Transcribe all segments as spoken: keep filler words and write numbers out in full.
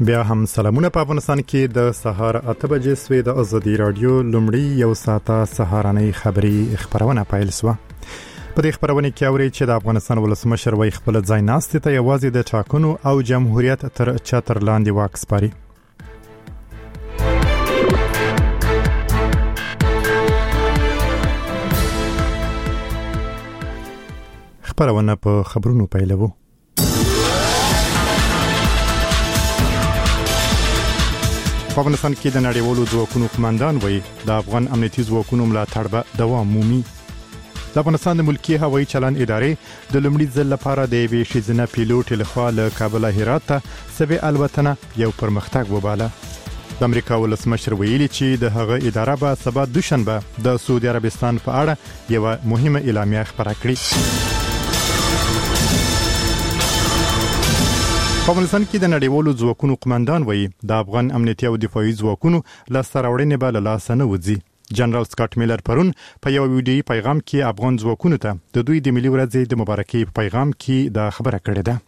بیا هم سلامونه. په افغانستان کې د سهار اته بجې سوې د ازادي رادیو لومړی یو ساعته سهارنۍ خبري خبرونه پیل شوه. په دې خبرونه کې اوري چې د افغانستان ولسمشر وای خپل ځای ناست ته یوازې د ټاکنو او جمهوریت تر چتر لاندې واک سپاري. خبرونه په خبرونو پیلوو. په افغانستان کې د نړیوالو ځواکونو قوماندان وایي د افغان امنیتي ځواکونو ملاتړ به دوام مومي. د افغانستان د ملکی هوایي چلند ادارې د لومړي ځل لپاره د یوې ښځینه پیلوټ لخوا له کابل هرات ته سوي الوتنه یو پرمختګ وباله. د امریکا ولسمشر ویلي چې د هغه اداره به سبا دوشنبه د سعودي عربستان په اړه یو مهمه اعلامیه خپره کړي. په افغانستان کې د نړیوالو ځواکونو قوماندان وایي د افغان امنیتي او دفاعي ځواکونو لاسته راوړنې به له لاسه نه وځي. جنرال سکاټ میلر پرون په یو ویډیوي پیغام کې افغان ځواکونو ته د دوی د ملي ورځې د مبارکۍ په پیغام کې دا خبره کړې ده.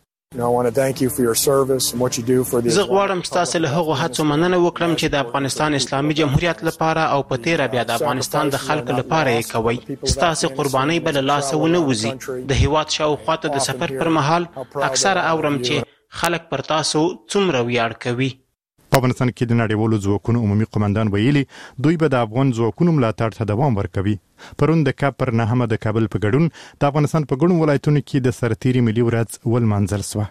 زه غواړم ستاسو له هغو هڅو مننه وکړم چې د افغانستان اسلامي جمهوریت لپاره او په تیر بیا د افغانستان د خلکو لپاره یې کوي. ستاسو قرباني به له لاسه ونه وځي. د هیواد شاوخوا ته د سفر پر مهال اکثره اورم چې خلک پر تاسو څومره ویاړ کوي. په افغانستان کې د نړیوالو ځواکونو عمومي قوماندان ویلي دوی به د افغان ځواکونو ملاتړ ته دوام ورکوي. پرون د کاپ پر نهمه د کابل په ګډون د افغانستان په ګڼو ولایتونو کې د سرتیري ملي ورځ ولمانځل شوه.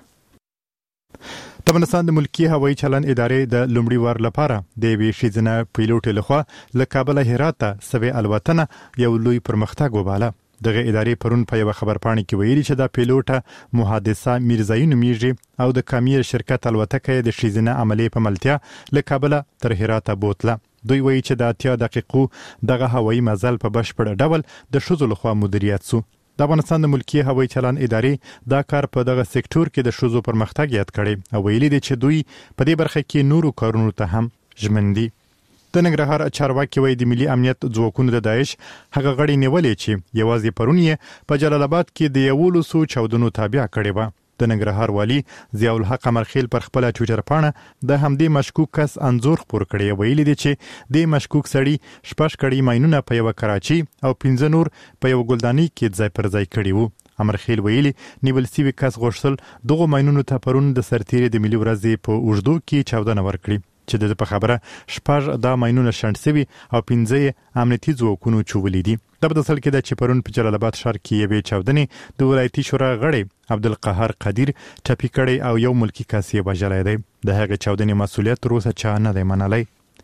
د افغانستان د ملکی هوایي چلند ادارې د لومړي وار لپاره د یوې ښځینه پیلوټ لخوا له کابل هرات ته سوي الوتنه یو لوی پرمختګ وباله. دغه ادارې پرون په یو خبرپاڼه کې ویلي چې د پیلوټه محادثه میرزايي نومیږي او د کامیر شرکت الوتکه د ښځینه عملي په ملتیا له کابل تر هرات بوتله. دوی وایي چې د اتیا دقیقو دغه هوایي مزل په بشپړ ډول د ښځو لخوا مدیریت شو. د افغانستان د ملکی هوایي چلند ادارې دا کار په دغه سکتور کې د ښځو پرمختګ یاد کړي او ویلي دي چې دوی په دې برخه کې نورو کارونو ته هم ژمن دي. د ننګرهار چارواکي وایي د ملي امنیت ځواکونو د داعش هغه غړي نیولې چې یوازې پرون یې په جلال آباد کې د یولسو چاودنو تابع کړي وه. د ننګرهار والی ضیاء الحق امرخیل پر خپل ټویټر پاڼه د همدې مشکوک کس انځور خپور کړی. ویلي دي چې د مشکوک سړي شپږ کړي ماینونه په یو کراچي او پنځه نور په یو ګلداني کې ځای پر ځای کړي وو. امرخیل ویلي نیول سوي کس غوښتل دغه ماینونو ته پرون د سرتیري د ملي ورځې په اوږدو کې چاودنه ورکړي چې د په خبره شپږ دا ماینونه شنډ شوي او پنځه امنیتي ځواکونو چولې دي. دا په داسل کې ده چې پرون په جلال آباد ښار کې یوې چاودنې د ولایتي شورا غړی عبدالقهار قدیر ټپي کړی او یو ملکی کس یې وژلی دی. د هغې چاودنې مسؤلیت تر اوسه چا نه دی منلی.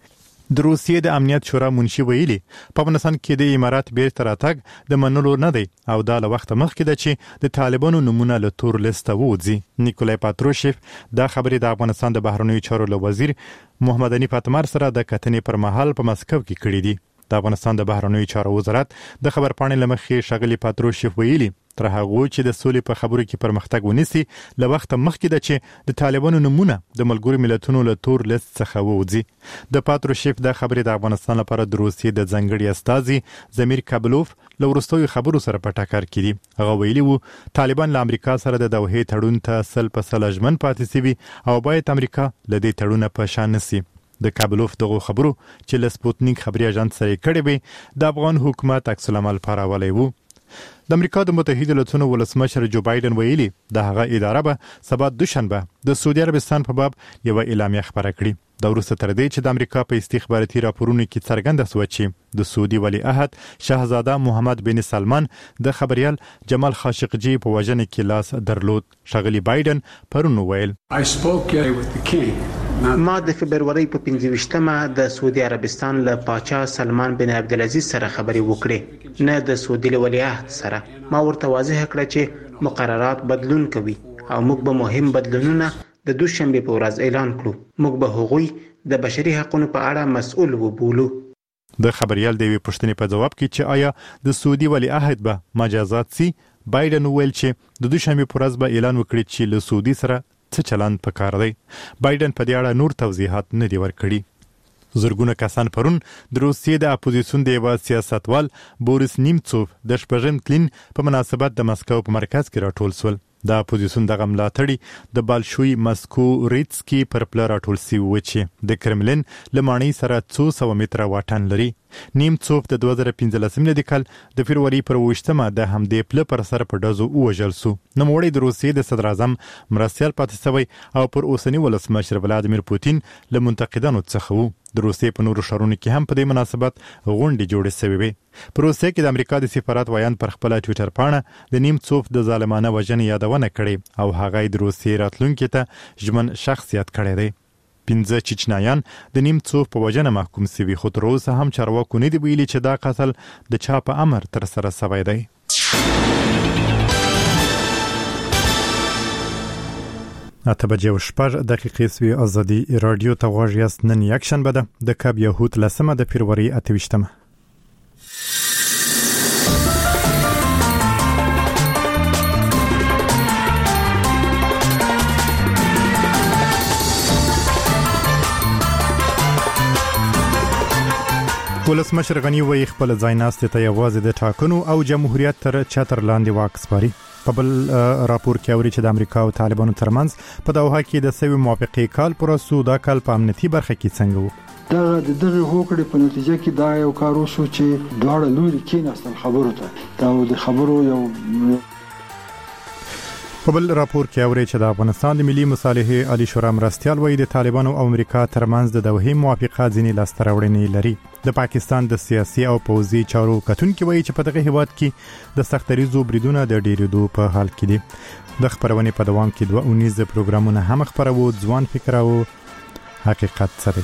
د روسیې د امنیت شورا منشي ویلي په افغانستان کې د امارات بیرته راتګ د منلو نه دی او دا له وخته مخکې ده چې د طالبانو نمونه له تور لیسته ووځي. نیکولای پاتروشیف دا خبرې د افغانستان د بهرنیو چارو له وزیر محمد انیف اتمر سره د کتنې پر مهال په مسکو کې کړي دي. د افغانستان د بهرنیو چارو وزارت د خبرپاڼې له مخې ښاغلي پاتروشیف ویلي تر هغه چې د سولې په خبرو کې پرمختګ ونیسي له وخته مخکې ده چې د طالبانو نمونه د ملګرو ملتونو له تور لیست څخه ووځي. د پاتروشیف د خبرې د افغانستان لپاره د روسیې د ځانګړي استازي زمیر کابلوف له وروستیو خبرو سره په ټکر کې دي. هغه ویلي وو طالبان له امریکا سره د دوحې تړون ته سل په سل ژمن پاتې سوي او باید امریکا له دې تړونه په شا نسي. د کابلوف دغه خبرو چې له سپوتنیک خبري اژانس سره کړي وي د افغان حکومت عکس العمل پاراولی وو. د امریکا د متحده ایالاتونو ولسمشر جو بایدن ویلي د هغه اداره به سبا دوشنبه د سعودي عربستان په باب یو اعلامیه خبره کړي. دا وروسته تر دې چې د امریکا په استخباراتي راپورونو کې څرګنده شوه چې د سعودي ولیعهد شاهزاده محمد بن سلمان د خبريال جمال خاشقجي په وژنه کې لاس درلود. ښاغلي بایدن پرون ویل ما د فبرवरी په پنځه ویشتمه د سعودي عربستان له پاچا سلمان بن عبدالعزیز سره خبرې وکړې نه د سعودي ولیعهد سره. ما ورته واضح کړ چې مقررات بدلون کوي او موږ به مهم بدلونونه د دوشنبه په ورځ اعلان کړو. موږ به هغوی د بشري حقوقو په اړه مسؤل وبولو. د خبريال د وی پښتنې په جواب کې چې آیا د سعودي ولیعهد به مجازات سي بایدن ویل چې د دوشنبه په ورځ به اعلان وکړي چې له سعودي سره څه چلند پکار دی. بایدن په دې اړه نور توضیحات نه دی ورکړي. زرګونه کسان پرون د روسیې د اپوزیسیون د یو سیاستوال بوریس نیمڅوف د شپږم تلین په مناسبت د مسکو په مرکز کې راټول شول. د اپوزیسیون دغه ملاتړي د بالشوي مسکو ریتسکي پر پله راټول سوي و چې د کرملین له ماڼۍ سره څو سوه متره واټن لري. نیم څوف د دوه زره پنځلسم میلادي کال د فبروري پر اوویشتمه د همدې پله پر سر په ډزو ووژل سو. نوموړی د روسیې د صدر اعظم مرستیال پاتې سوی او پر اوسني ولسمشر ولادیمیر پوتین له منتقدانو څخه و. د روسیې په نورو ښارونو کې هم په دې مناسبت غونډې جوړې سوې وې. په روسیې کې د امریکا د سفارت ویان پر خپله ټویټر پاڼه د نیم څوف د ظالمانه وژنې یادونه کړې او هغه د روسیې راتلونکي ته ژمن شخصیت کړی دی. پنځه چچنایان د نیم څوف په وژنه محکوم سوي، خو تر اوسه هم چارواکو نه دي ویلي چې دا قتل د چا په امر ترسره سوی دی. اته بجې و شپږ دقیقې سوې. ازادي راډیو ته غوږ یاست. نن یکشنبه ده د کب یهود لسمه د فبروري اته ویشتمه. ولسمشر غنی وایي خپل ځایناستې ته یوازې د ټاکنو او جمهوریت تر چتر لاندې واک سپاري. په بل راپور کې اوري چې د امریکا او طالبانو ترمنځ په دوحه کې د سوي موافقې کال پر سو دا کال په امنیتي برخه کې څنګه وو. دا د دغه هوکړې په نتیجه کې دا یو کار وشو چې دواړه لوري کېناستل خبرو ته. دا د خبرو یو په بل راپور کې اوري چې د افغانستان د ملي مصالحې عالی شورا مرستیال وایي د طالبانو او امریکا ترمنځ د دوحې موافقه ځینې لاسته راوړنې لري. د پاکستان د سیاسي او پوځي چارو کتونکي وایي چې په دغه هیواد کې د سختریزو بریدونو د ډیرېدو په حال کې دي. د خبرونې په دوام کې دوه اونیز پروګرامونه هم خبرو. ځوان فکر او حقیقت سره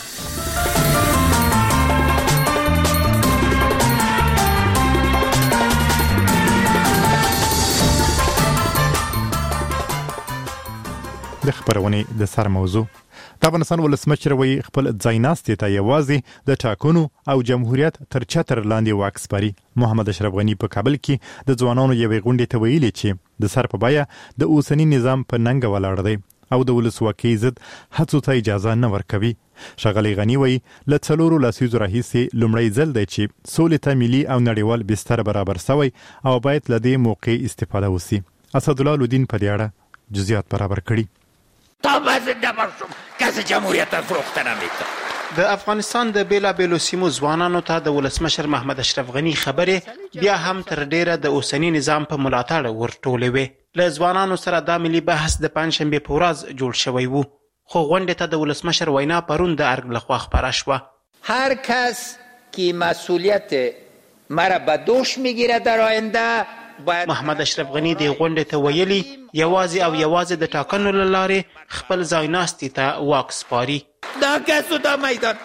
د خبرونې د سر موضوع. د افغانستان ولسمشر وایي خپل ځایناستې ته یوازې د ټاکنو او جمهوریت تر چتر لاندې واک سپاري. محمد اشرف غنی په کابل کې د ځوانانو یوې غونډې ته ویلي چې د سر په بیه د اوسني نظام په ننګ ولاړ دی او د ولسواکۍ ضد هڅو ته اجازه نه ورکوي. ښاغلی غنی وایي له څلورو لسیزو راهیسې لومړی ځل دی چې سولې ته ملي او نړیوال بستر برابر سوی او باید له دې موقع استفاده وسی. اسدالله لودین په دې اړه جزئیات برابر کړي. تا زنده باشم کسی جمهوریت فروخته نمیده. د افغانستان د بیلابیلو سیمو ځوانانو ته د ولسمشر محمد اشرف غنی خبرې بیا هم تر ډیره د اوسنی نظام په ملاتړ ورټولې وې. له ځوانانو سره دا ملي بحث د پنجشنبې په ورځ جوړ شوی و، خو غونډې ته د ولسمشر وینا پرون د ارګ لخوا خپره شوه. هر کس که مسئولیت مرا به دوش میگیره در آینده باید. محمد اشرف غنی د غونډې ته ویلي یوازې او یوازې د ټاکنو له لارې خپل ځایناستي ته واک سپاري. دا کسو دا میدان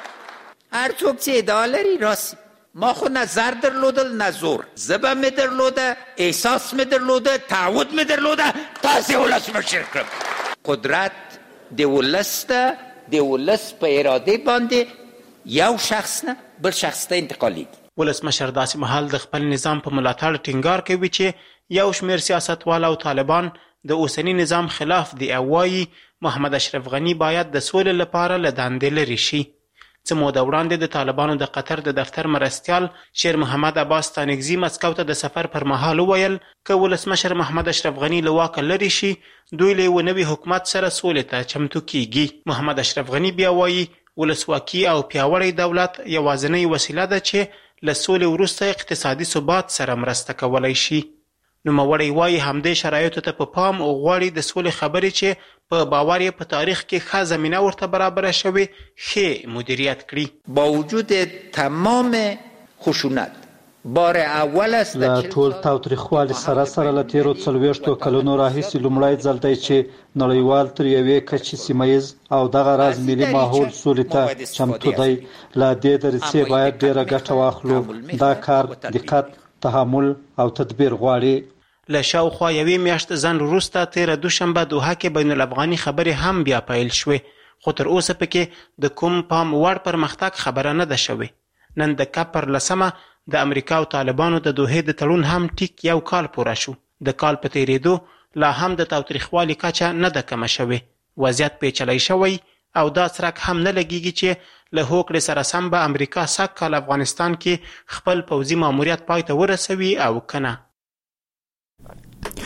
هر څوک چې ادعا لري راسي. ما خو نه زر درلودل نه زور، زبه می درلوده، احساس می درلوده، تعهد می درلوده تاسې ولسمشر کړم. قدرت د ولس ده، د ولس په اراده باندې یو شخص نه بل شخص ته انتقالیږي. ولسمشر داسې مهال د خپل نظام په ملاتړ ټینګار کوي چې یو شمېر سیاستوال او طالبان د اوسني نظام خلاف دي او وایي محمد اشرف غنی باید د سولې لپاره له دندې لرې شي. څه موده وړاندې د طالبانو د قطر د دفتر مرستیال شیر محمد عباس ستانکزي مسکو ته د سفر پر مهال وویل که ولسمشر محمد اشرف غنی له واکه لرې شي دوی له یوه نوي حکومت سره سولې ته چمتو کیږي. محمد اشرف غنی بیا وایي ولسواکي او پیاوړی دولت یوازینۍ وسیله ده چې له سولې وروسته اقتصادي ثبات سره مرسته کولی شي. نوموړی وایي همدې شرایطو ته په پام غواړي د سولې خبرې چې په باور یې په تاریخ کې ښه زمینه ورته برابره شوې ښې مدیریت کړي. با وجود تمام خشونت بار اول است له ټول تاوتریخوالي سره سره له تیرو څلوېښتو کلونو راهیسې لومړی ځل دی چې نړیوال تر یوې کچې سیمه ییز او دغه راز ملي ماحول سولې ته چمتو دی. له دې دریڅې باید ډیره ګټه واخلو. دا کار دقت، تحمل او تدبیر غواړي. له شاوخوا یوې میاشتې ځنډ وروسته تېره دوشنبه دوحه کې بین الافغاني خبرې هم بیا پیل شوې، خو تر اوسه پکې د کوم پام وړ پرمختګ خبره نه ده شوې. نن د کب پر لسمه د امریکا او طالبانو د دوحې د تړون هم ټیک یو کال پوره شو. د کال په تېرېدو لا هم د تاوتریخوالي کچه نه ده کمه شوې. وضعیت پیچلی شوی او دا څرک هم نه لګیږي چې له هوکړې سره سم به امریکا سږ کال افغانستان کې خپل پوځي ماموریت پای ته ورسوي او که نه.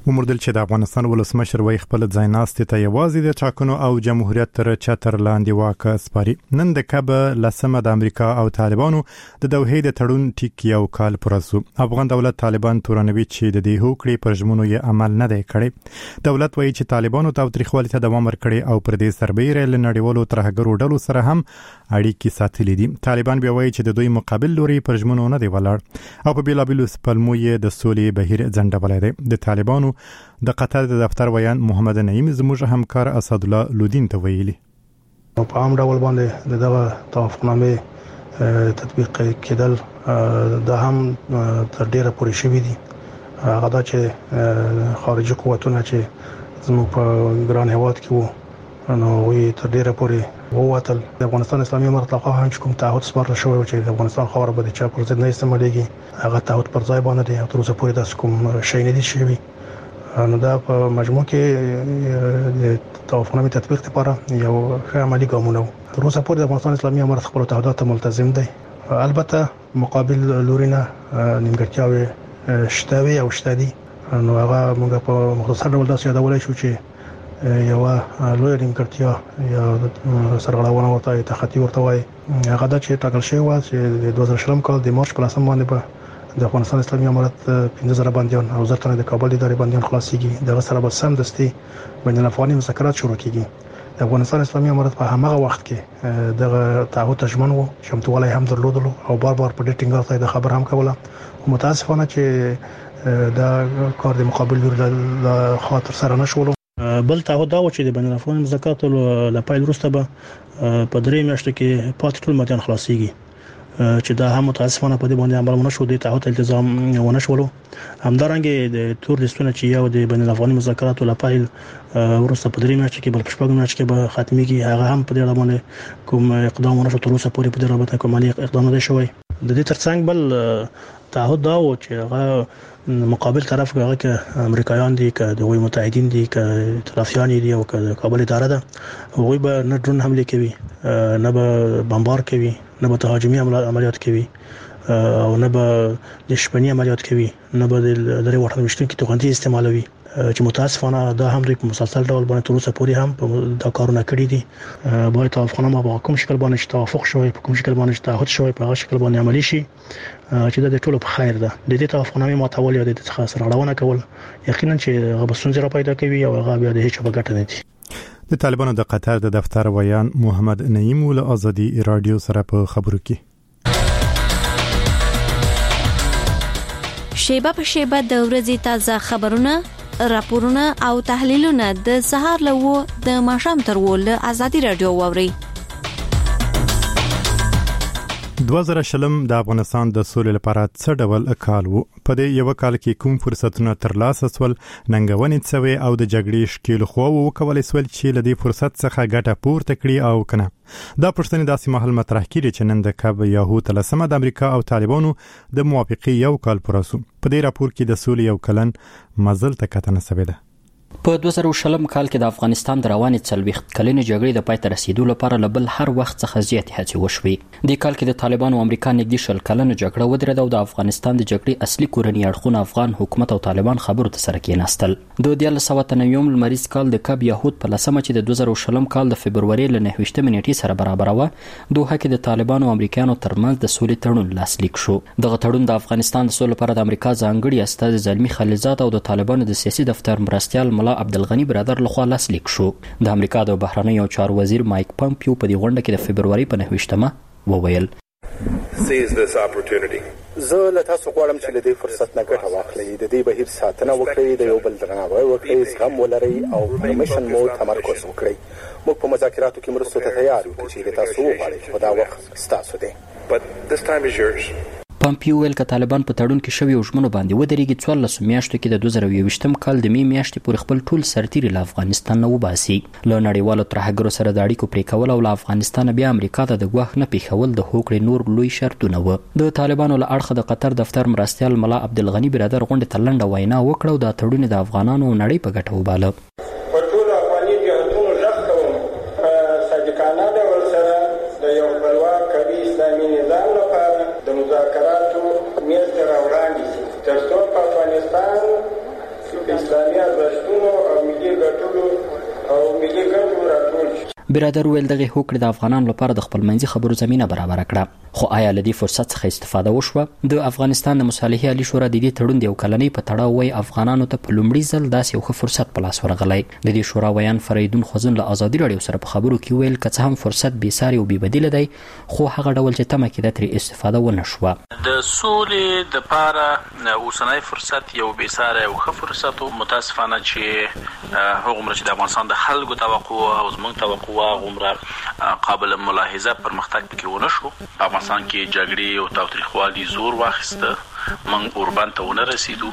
ومردل چې د افغانستان ولسمشر وای خپل ځایناستې ته یوازې د ټاکنو او جمهوریت تر چتر لاندې واک سپاري. نن د کب لسمه د امریکا او طالبانو د دوحې د تړون ټیک یو کال پرسو. افغان دولت طالبان تورنوي چې د دې هوکړې پر ژمنو یې عمل نه دی کړی. دولت وایي چې طالبانو تاوتریخوالي ته دوام ورکړي او پر دې سربېره له نړیوالو ترهګرو ډلو سره هم اړیکې ساتلې دي. طالبان بیا وایي چې د دوی مقابل لوري پر ژمنو نه دی ولاړ او په بیلابیلو پلمو یې د سولې بهیر ځنډولی دی. د طالبانو د قطر د دفتر ویان محمد نعیم زموږ همکار اسد الله لودین ته ویلي په عام ډول باندې دغه توافقنامه تطبیق کېدل د هم تر ډیره پورې شوی دي. هغه دا چې خارجي قوتونه چې زموږ په ګران هیواد کې وو نو وی تر ډیره پورې ووتل. د افغانستان اسلامي امارت لخوا هم کوم تعهد سپارل شوی چې د افغانستان خاور به د چا پر ضد نه استعمالېږي هغه تعهد پر ځای باندې دی او تر اوسه پورې داسې کوم شی نه دی شوی. نو دا په مجموع کې د توافقنامې تطبیق لپاره یو ښه عملي ګامونه وو. تر اوسه پورې د افغانستان اسلامي امارت خپل تعهدات ته ملتزم دی. البته مقابل لورینه نیمګړتیاوې شته وي او شته دي. نو هغه موږ په مختصر ډول داسې یادولای شو چې یو لوی نیمګړتیا یا سرغړونه ورته تخطي ورته وایي هغه دا چې ټاکل شوی و چې د دوه زره شلم کال د مارچ په لسمه باندې به د افغانستان اسلامي امارت پنځه زره بندیان او زر تنه د کابل ادارې بندیان خلاصيږي. دغه سره به سمدستي بین الافغاني مذاکرات شروع کیږي. د افغانستان اسلامي امارت په همغه وخت کې دغه تعهد تجمن وو شمتوالي هم درلودلو او بار بار په ډیټینګ راځي د خبر هم کوله. متاسفانه چې دا کار د مقابل لور خاطر سره نشول. بل تعهد دا و چې د بین الافغاني مذاکرات له پیل وروسته به په درې میاشتو کې پاتې ټول مدیان خلاصيږي چې دا هم متاسفانه په دې باندې عمل ونه شو. د تعهد التزام ونه شولو. همدارنګه د تور لیستونه چې یو د بین الافغاني مذاکراتو لپاره ورسته په درې میاشتو کې بل پښپاګم میاشتو کې به ختميږي هغه هم په دې اړه باندې کوم اقدام ونه شو. تر اوسه پورې په دې رابطه کوم عملی اقدام نه شوی. د دې ترڅنګ بل تعهد دا و چې هغه مقابل طرف هغه ک امریکایان دي ک د وی متحدین دي ک طرفیان دي او ک کابل اداره ده هغه به نه ډرون حمله کوي نه به بمبار کوي نه به تهاجمي عملیات کوي او نه به د شپنی عملیات کوي نه به د درې وټه مشترک توغندي استعمالوي چې متاسفانه دا هم د مسلسل ډول باندې تر اوسه پورې هم دا کارونه کړی دي. باید توافقنامه په کوم شکل باندې توافق شوی په کوم شکل باندې تعهد شوی په هغه شکل باندې عملی شي چې د ټولو په خیر ده. د دې توافقنامه ماتول یا د څخه سره اړونه کول یقینا چې هغه بسونځ را پیدا کوي او هغه بیا د هیڅ په ګټه نه دي. د طالبانو د قطر د دفتر ویان محمد نعیم ول ازادي رادیو سره په خبرو کې شیبه په شیبه د ورځې تازه خبرونه راپورونه او تحلیلونه د سهار لوو د ماښام تر ول ازادي رادیو ووري. دوه زره شلم د افغانستان د سولې لپاره څه ډول کال وو. په دې یو کال کې کوم فرصتونه ترلاسه سول ننګونې څوي او د جګړې شکیل خو وکولای سول چې لدی فرصت څخه ګټه پورته کړي او کنه. دا پښتني داسې محل مطرح کړي چې نن د کب یاهو تلسمه د امریکا او طالبانو د موافقې یو کال پرسو. په دې راپور کې د سولې یو کلن مزل ته کتنه سوي ده. په دوه زره شلم کال کې د افغانستان د روانې څلوېښت کلنې جګړې د پای ته رسیدو لپاره له بل هر وخت څخه زیاتې هڅې وشوې. دې کال کې د طالبانو او امریکا نږدې شل کلنه جګړه ودرېده او د افغانستان د جګړې اصلي کورني اړخونه افغان حکومت او طالبان خبرو ته سره کېناستل. د دیارلس سوه اته نوي لمریز کال د کب یهود په لسمه چې د دوه زره شلم کال د فبروري له نهه ویشتمې نیټې سره برابر و دوحه کې د طالبانو او امریکایانو ترمنځ د سولې تړون لاسلیک شو. دغه تړون د افغانستان د سولې لپاره د امریکا ځانګړي استازي زلمی خلیلزاد او د طالبانو د سیاسي دفتر مرستیال ملا عبدالغنی برادر لخوا لاسلیک شو. د امریکا د بهرنیو چارو وزیر مایک پامپیو په دې غونډه کې د فبروري په نهه ویشتمه وویل زه له تاسو غواړم چې له دې فرصت نه ګټه واخلئ، د دې بهیر ساتنه وکړئ، د یو بل درناوی وکړئ، زغم ولرئ او پر مشن مو تمرکز وکړئ. موږ په مذاکراتو کې مرستو ته تیار یو چې د تاسو وغواړئ، خو دا وخت ستاسو دی. پامپیو ویل که طالبان په تړون کې شوي او ژمنو باندې ودرېږي څوارلس میاشتو کې د دوه زره یوویشتم کال د مې میاشتې پورې خپل ټول سرتیري له افغانستان نه وباسي. له نړیوالو ترهګرو سره د اړیکو پرې کول او له افغانستانه بیا امریکا ته د ګواښ نه پیښول د هوکړې نور لوی شرطونه وه. د طالبانو له اړخه د قطر دفتر مرستیال ملا عبدالغني برادر غونډې ته لنډه وینا وکړه او دا تړون د افغانانو او نړۍ په ګټه وباله. اسلامي برادر ویل دغه هوکړه د افغانانو لپاره د خپلمنځي خبرو زمينه برابر کړه، خو آیا لدی فرصت څخه استفاده وشوه؟ د افغانستان د مصالحې عالی شورا د دې تړون د یو کلنۍ په تړاو وی افغانانو ته په لومړي ځل داسې یو فرصت په لاس ورغلی. د دې شورا ویان فریدون خوزن له ازادي رادیو سره په خبرو کې ویل که څه هم فرصت بې ساري او بې بدیله دی، خو هغه ډول چې تمه کېده ترې استفاده ونه شوه. د سولې دپاره اوسنی فرصت یو بې ساري او ښه فرصت و. متاسفانه چې هغومره چې د افغانستان د خلکو توقع او زموږ توقع هغومره قابل ملاحظه پرمختګ پکې ونه شو. په افغانستان کې جګړې او تاوتریخوالي زور واخیسته، موږ اوربند ته ونه رسیدو.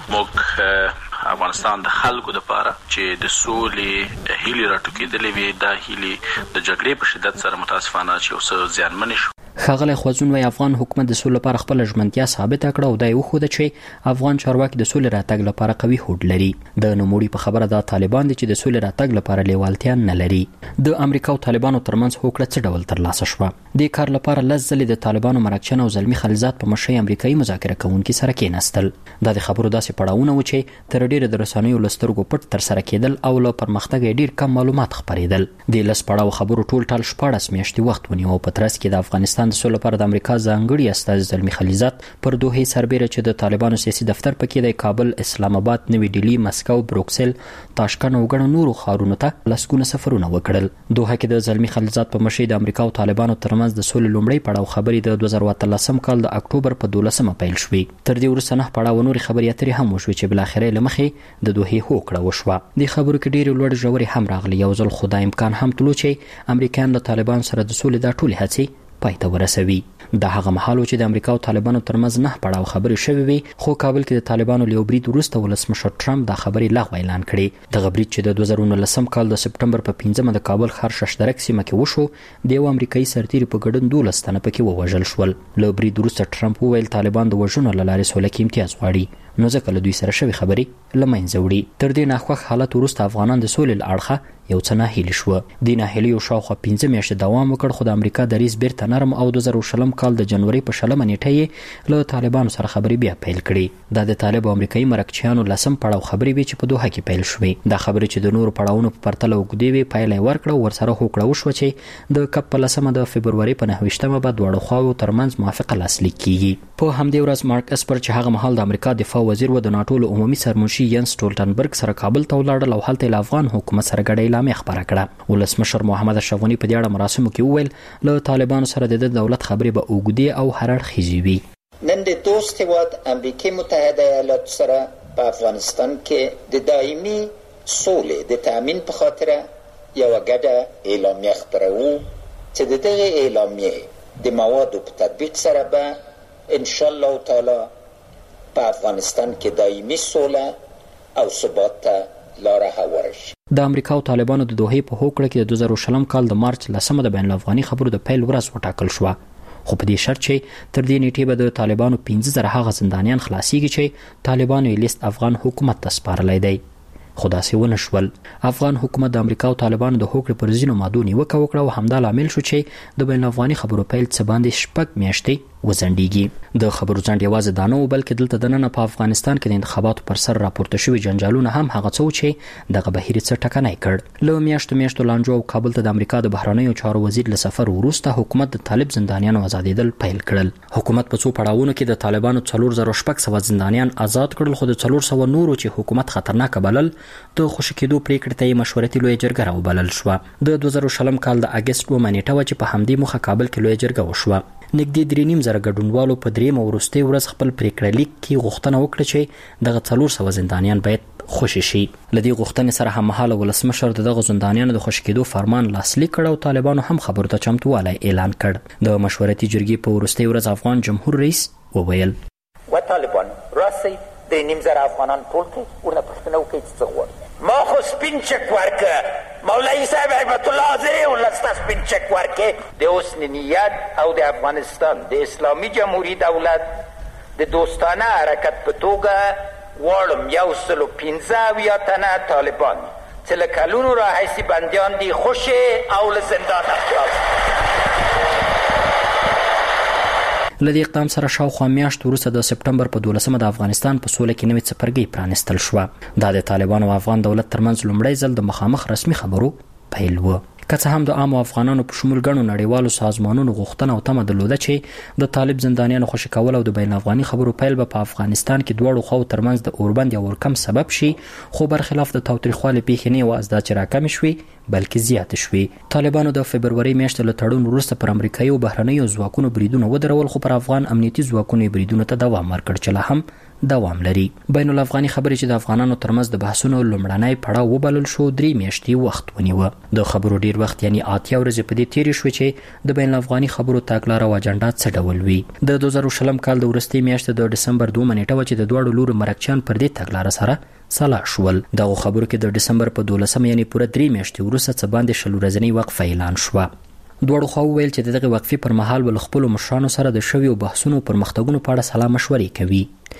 موږ افغانستان د خلکو دپاره چې د سولې هیلې راټوکېدلې وې، دا هیلې د جګړې په شدت سره متاسفانه چې یو څه زیانمنې شو. ښاغلی خوځون وایي افغان حکومت د سولې لپاره خپله ژمنتیا ثابته کړه او دا یې وښوده چې افغان چارواکي د سولې راتګ لپاره قوي هوډ لري. د نوموړي په خبره دا طالبان دي چې د سولې راتګ لپاره لیوالتیا نه لري. د امریکا او طالبانو ترمنځ هوکړه څه ډول ترلاسه شوه؟ دې کار لپاره لس ځلې د طالبانو مرکچن او زلمي خلیلزاد په مشرۍ امریکایي مذاکره کوونکي سره کېناستل. دا د خبرو داسې پړاوونه و چې تر ډیره د رسنیو له سترګو پټ ترسره کېدل او له پرمختګه ډیر کم معلومات خپرېدل. د لس پړاو خبرو ټول ټال شپاړس میاشتې وخت ونیو او په ترڅ کې د افغانستان د سولې لپاره د امریکا ځانګړي استازي زلمي خلیلزاد پر دوحې سربیره چې د طالبانو سیاسي دفتر پکې د کابل، اسلام آباد، نوی ډیلی، مسکو، بروکسل، تاشکند او ګڼو نورو ښارونو ته لسګونه سفرونه وکړل. دوحه کې د زلمي خلیلزاد په مشرۍ د امریکا او طالبانو ترمنځ د سولې لومړی پړاو خبرې د دوه زره اتلسم کال د اکتوبر په دولسمه پیل شوې. تر دې وروسته نه پړاو نورې خبرې اترې هم وشوې چې بالاخره یې له مخې د دوحې هوکړه وشوه. دې خبرو کې ډېرې لوړې ژورې هم راغلي. یو ځل خو دا امکان هم تلو چې امریکایان له طالبانو سره د سولې دا ټولې هڅې پای ته ورسوي. دا هغه مهال و چې د امریکا او طالبانو ترمنځ نه پړاو خبرې شوې وي، خو کابل کې د طالبانو له یو برید وروسته ولسمشر ټرمپ دا خبرې لغوه اعلان کړې. دغه برید چې د دوه زره نولسم کال د سپټمبر په پنځمه د کابل ښار ششترک سیمه کې وشو، د یو امریکایي سرتیري په ګډون دولس تنه پکې ووژل شول. له برید وروسته ټرمپ وویل طالبان د وژنو له لارې سوله کې امتیاز غواړي، نو ځکه له دوی سره شوې خبرې له منځه وړي. تر دې ناخوښ حالت وروسته افغانان د سولې له اړخه یو څه ناهیلي شوه. دې ناهیلیو شاوخوا پنځه میاشتې دوام وکړ، خو د امریکا دریځ بیرته نرم او دوه زره شلم کال د جنوري په شلمه نیټه یې له طالبانو سره خبرې بیا پیل کړې. دا د طالب او امریکایي مرکچیانو لسم پړاو خبرې وې چې په دوحه کې پیل شوې. دا خبرې چې د نورو پړاوونو په پرتله اوږدې وې پایله یې ورکړه او ورسره هوکړه وشوه چې د کپ په لسمه د فبروري په نهه ویشتمه به دواړو خواوو ترمنځ موافقه لاسلیک کیږي. په همدې ورځ مارک اسپر چې هغه مهال د امریکا دفاع وزیر و د ناټو له عمومي سرمنشي ینس ټولټنبرګ سره کابل ته ولاړل او هلته له افغان حکومت سره ګډه اعلامیه خپره کړه. ولسمشر محمد اشرف غني په دې اړه مراسمو کې وویل له طالبانو سره د دولت خبرې به اوږدې او هر اړخیزې وي. نن د دوست هیواد امریکای متحده ایالاتو سره په افغانستان کې د دایمي سولې د تأمین په خاطر یوه ګډه اعلامیه خپروو چې د دغه اعلامیې د موادو په تطبیق سره به انشاءالله تعالی په افغانستان کې دایمي سوله او ثبات ته لاره هواره شي. د امریکا او طالبانو د دوحې په هوکړه کې د دوه زره شلم کال د مارچ لسمه د بین الافغاني خبرو د پیل ورځ وټاکل شوه، خو په دې شرط چې تر دې نیټې به د طالبانو پنځه زره هغه زندانیان خلاصیږي چې طالبانو یې لیست افغان حکومت ته سپارلی دی. خو داسې ونه شول. افغان حکومت د امریکا او طالبانو د هوکړې پر ځینو مادو نیوکه وکړه او همدا لامل شو چې د بین الافغاني خبرو پیل څه باندې شپږ میاشتې وځنډیږي. د خبرو ځنډ یوازې دا نه و بلکې دلته دننه په افغانستان کې د انتخاباتو پر سر راپورته شوي جنجالونه هم هغه څه و چې دغه بهیر یې څه ټکنی کړ. له میاشتو میاشتو لانجو او کابل ته د امریکا د بهرنیو چارو وزیر له سفر وروسته حکومت د طالب زندانیانو آزادېدل پیل کړل. حکومت په څو پړاوونو کې د طالبانو څلور زره شپږ سوه زندانیان آزاد کړل، خو د څلور سوه نورو چې حکومت خطرناکه بلل د خوشي کېدو پریکړې ته یې مشورتي لویه جرګه راوبلل شوه. د دوه زره شلم کال د اګست اوومه نیټه وه چې په همدې موخه کابل کې لویه جرګه وشوه. نږدې درې نیم زره ګډونوالو په درېیمه وروستۍ ورځ خپل پریکړه لیک کې غوښتنه وکړه چې دغه څلور سوه زندانیان باید خوشي شي. له دې غوښتنې سره هممهاله ولسمشر د دغه زندانیانو د خوشي کېدو فرمان لاسلیک کړ او طالبانو هم خبرو ته چمتووالی اعلان کړ. د مشورتي جرګې په وروستۍ ورځ افغان جمهور رئیس وویل و طالبان راسئ درې نیم زره افغانان ټول کړئ، ورنه پوښتنه وکړئ چې څه غواړي. ما خو سپین چک ورکه مولوی صاحب هیبت الله حاضر ولسته سپین چک ورکه د حسن نیت او د افغانستان د اسلامي جمهوری دولت د دوستانه حرکت په توګه غواړم یو سل و پنځه اویا تنه طالبان چې له کلونو راهیسې بندیان دي خوشې او له زندانه خلاص. له دې اقدام سره شاوخوا میاشت وروسته د سپټمبر په دولسمه د افغانستان په سوله کې نوې څپرګۍ پرانستل شوه. دا د طالبانو او افغان دولت ترمنځ لومړی ځل د مخامخ رسمي خبرو پیل و. که څه هم د عام افغانانو په شمول ګڼو نړیوالو سازمانونو غوښتنه او تمه درلوده چې د طالب زندانیانو خوشي کول او د بین افغاني خبرو پیل به په افغانستان کې دواړو خواو ترمنځ د اوربند یا ورکم سبب شي، خو برخلاف د تاوتریخوالي پیښې نه یوازې دا چې راکمې شوې بلکې زیاتې شوې. طالبانو د فبروري میاشتې له تړون وروسته پر امریکایي او بهرنیو ځواکونو بریدونه ودرول، خو پر افغان امنیتي ځواکونو بریدونو ته دوام ورکړ چې لا هم دوام لري. بین الافغاني خبرې چې د افغانانو ترمنځ د بحثونو لومړنی پړاو وبلل شو درې میاشتې وخت ونیوه. د خبرو ډیر وخت یعنی اتیا ورځې په دې تیرې شوې چې د بین الافغاني خبرو تګلاره او اجنډا څه ډول وي. د دوه زره شلم کال د وروستۍ میاشتې د ډسمبر دوه نیټه و چې د دواړو لورو مرکچیان پر دې تګلاره سره سلا شول. دغه خبرو کې د ډسمبر په دولسمه یعنی پوره درې میاشتې وروسته څه باندې شل ورځنۍ وقفه اعلان شوه. دواړو خواو ویل چې دغه وقفې پر مهال ول خپل مشرانو سره د شویو بحثونو پرمختګونو په اړه سلا مشورې کوي.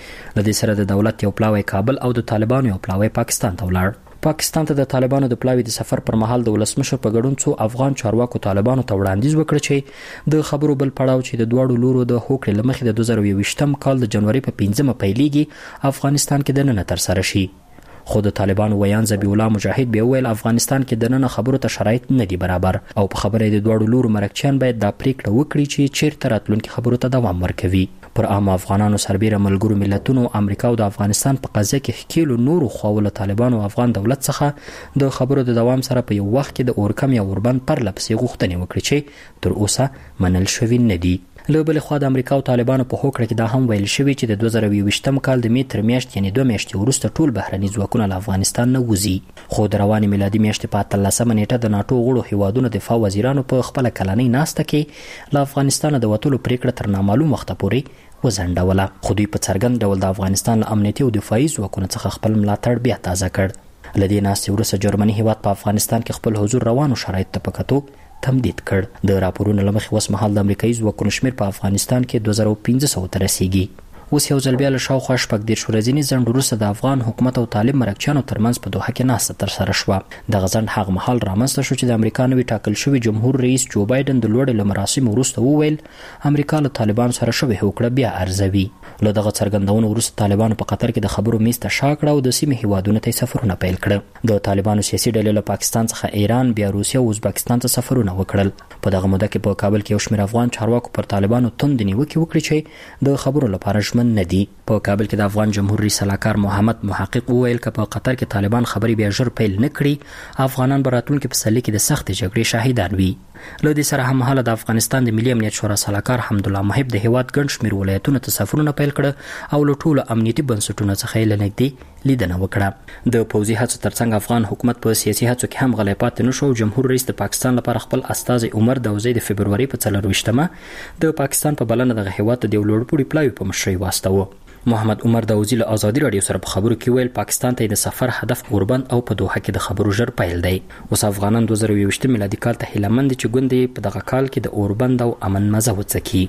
د دې سره د دولت یو پلاوی کابل او د طالبانو یو پلاوی پاکستان ته ولاړ. پاکستان ته د طالبانو د پلاوی د سفر پر مهال د ولسمشر په ګډون څو افغان چارواکو طالبانو ته وړاندیز وکړ چې د خبرو بل پړاو چې د دواړو لورو د هوکړې لمخې د دوه زره یوویشتم کال د جنوري په پنځمه پیلېږي افغانستان کې دننه تر سره شي. خو د طالبانو ویان ذبیح الله مجاهد به ویل افغانستان کې دننه خبرو ته شرایط نه دي برابر او په خبره د دوړو لورو مرکچیان باید دا پریکړه وکړي چې چیرته راتلونکي خبرو ته دوام ورکوي. پر عام افغانانو سربېره ملګرو ملتونو امریکا او د افغانستان په قضیه کې ښکیلو نورو خواو له طالبانو او افغان دولت څخه د خبرو د دوام سره په یو وخت کې د اورکم یا اوربند پر لپسې غوښتنې وکړي چې تر اوسه منل شوي نه دي. له بل خوا د امریکا او طالبانو په هوکړه کې دا هم ویل شوی چې د دوه زره یوویشتم کال د می تر میاشتې یعنی دوه میاشتې وروسته ټول بهرني ځواکونه له افغانستان نه وځي. خو د رواني میلادي میاشتې په اتلسمه نیټه د ناتو غړو هیوادونو دفاع وزیرانو په خپل کلنۍ ناسته کې له افغانستان د وټولو پریکړه تر نامعلوم وخت پورې وزنډوله. خو دوی په څرګند ډول د افغانستان له امنیتي او دفاعي ځواکونو څخه خپل ملاتړ بیا تازه کړ. له دې ناستې وروسته جرمني هیواد په افغانستان کې خپل حضور روانو شرایطو ته په کتو تمدید کړ. د راپورونو لمخې اوس مهال د امریکایي ځواکونو شمیر په افغانستان کې دوه زره پنځه سوه ته رسیږي. اوس یو ځل بیا له شاوخوا شپږ دېرش ورځني ځنډ وروسته د افغان حکومت او طالب مرکچیانو ترمنځ په دوحه کې ناسته ترسره شوه. دغه ځنډ هغه مهال رامنځته شو چې د امریکا نوي ټاکل شوي جمهور رئیس جو بایدن د لوړې له مراسمو وروسته وویل امریکا له طالبانو سره شوې هوکړه بیا ارزوي. له دغه څرګندونو وروسته طالبانو په قطر کې د خبرو میز ته شا کړه او د سیمې هیوادونو ته سفرونه پیل کړه. د طالبانو سیاسي ډلې له پاکستان څخه ایران، بیا روسیه او ازبکستان ته سفرونه وکړل. په دغه موده کې په کابل کې یو شمېر افغان چارواکو پر طالبانو توندې نیوکې وکړې چې د خبرو لپاره ژمن نه دي. په کابل کې د افغان جمهور رئیس سلاکار محمد محقق وویل که په قطر کې طالبان خبرې بیا ژر پیل نه کړي افغانان به راتلونکي پسرلي کې د سختې جګړې شاهدان وي. له دې سره هممهاله د افغانستان د ملي امنیت شورا سلاکار حمدالله محب د هیواد ګڼ شمېر ولایتونو ته سفرونه پیل کړه او له ټولو امنیتي بنسټونو څخه یې له نږدې لیدنه وکړه. د پوځي هڅو ترڅنګ افغان حکومت په سیاسي هڅو کې هم غلی پاتې نه شو. جمهور رئیس د پاکستان لپاره خپل استازی عمر داوزی د فبروري په څلرویشتمه د پاکستان په بلنه دغه هیواد ته د یو لوړپوړي پلاوي په مشرۍ واستاوه. محمد عمر داوزی له ازادي رادیو سره په خبرو کې ویل پاکستان ته د سفر هدف اوربند او په دوحه کې د خبرو ژر پیل دی. اوس افغانان دوه زره یوویشتم میلادي کال ته هیله مند چې ګوندې په دغه کال کې د اوربند او امن مزه وڅکي.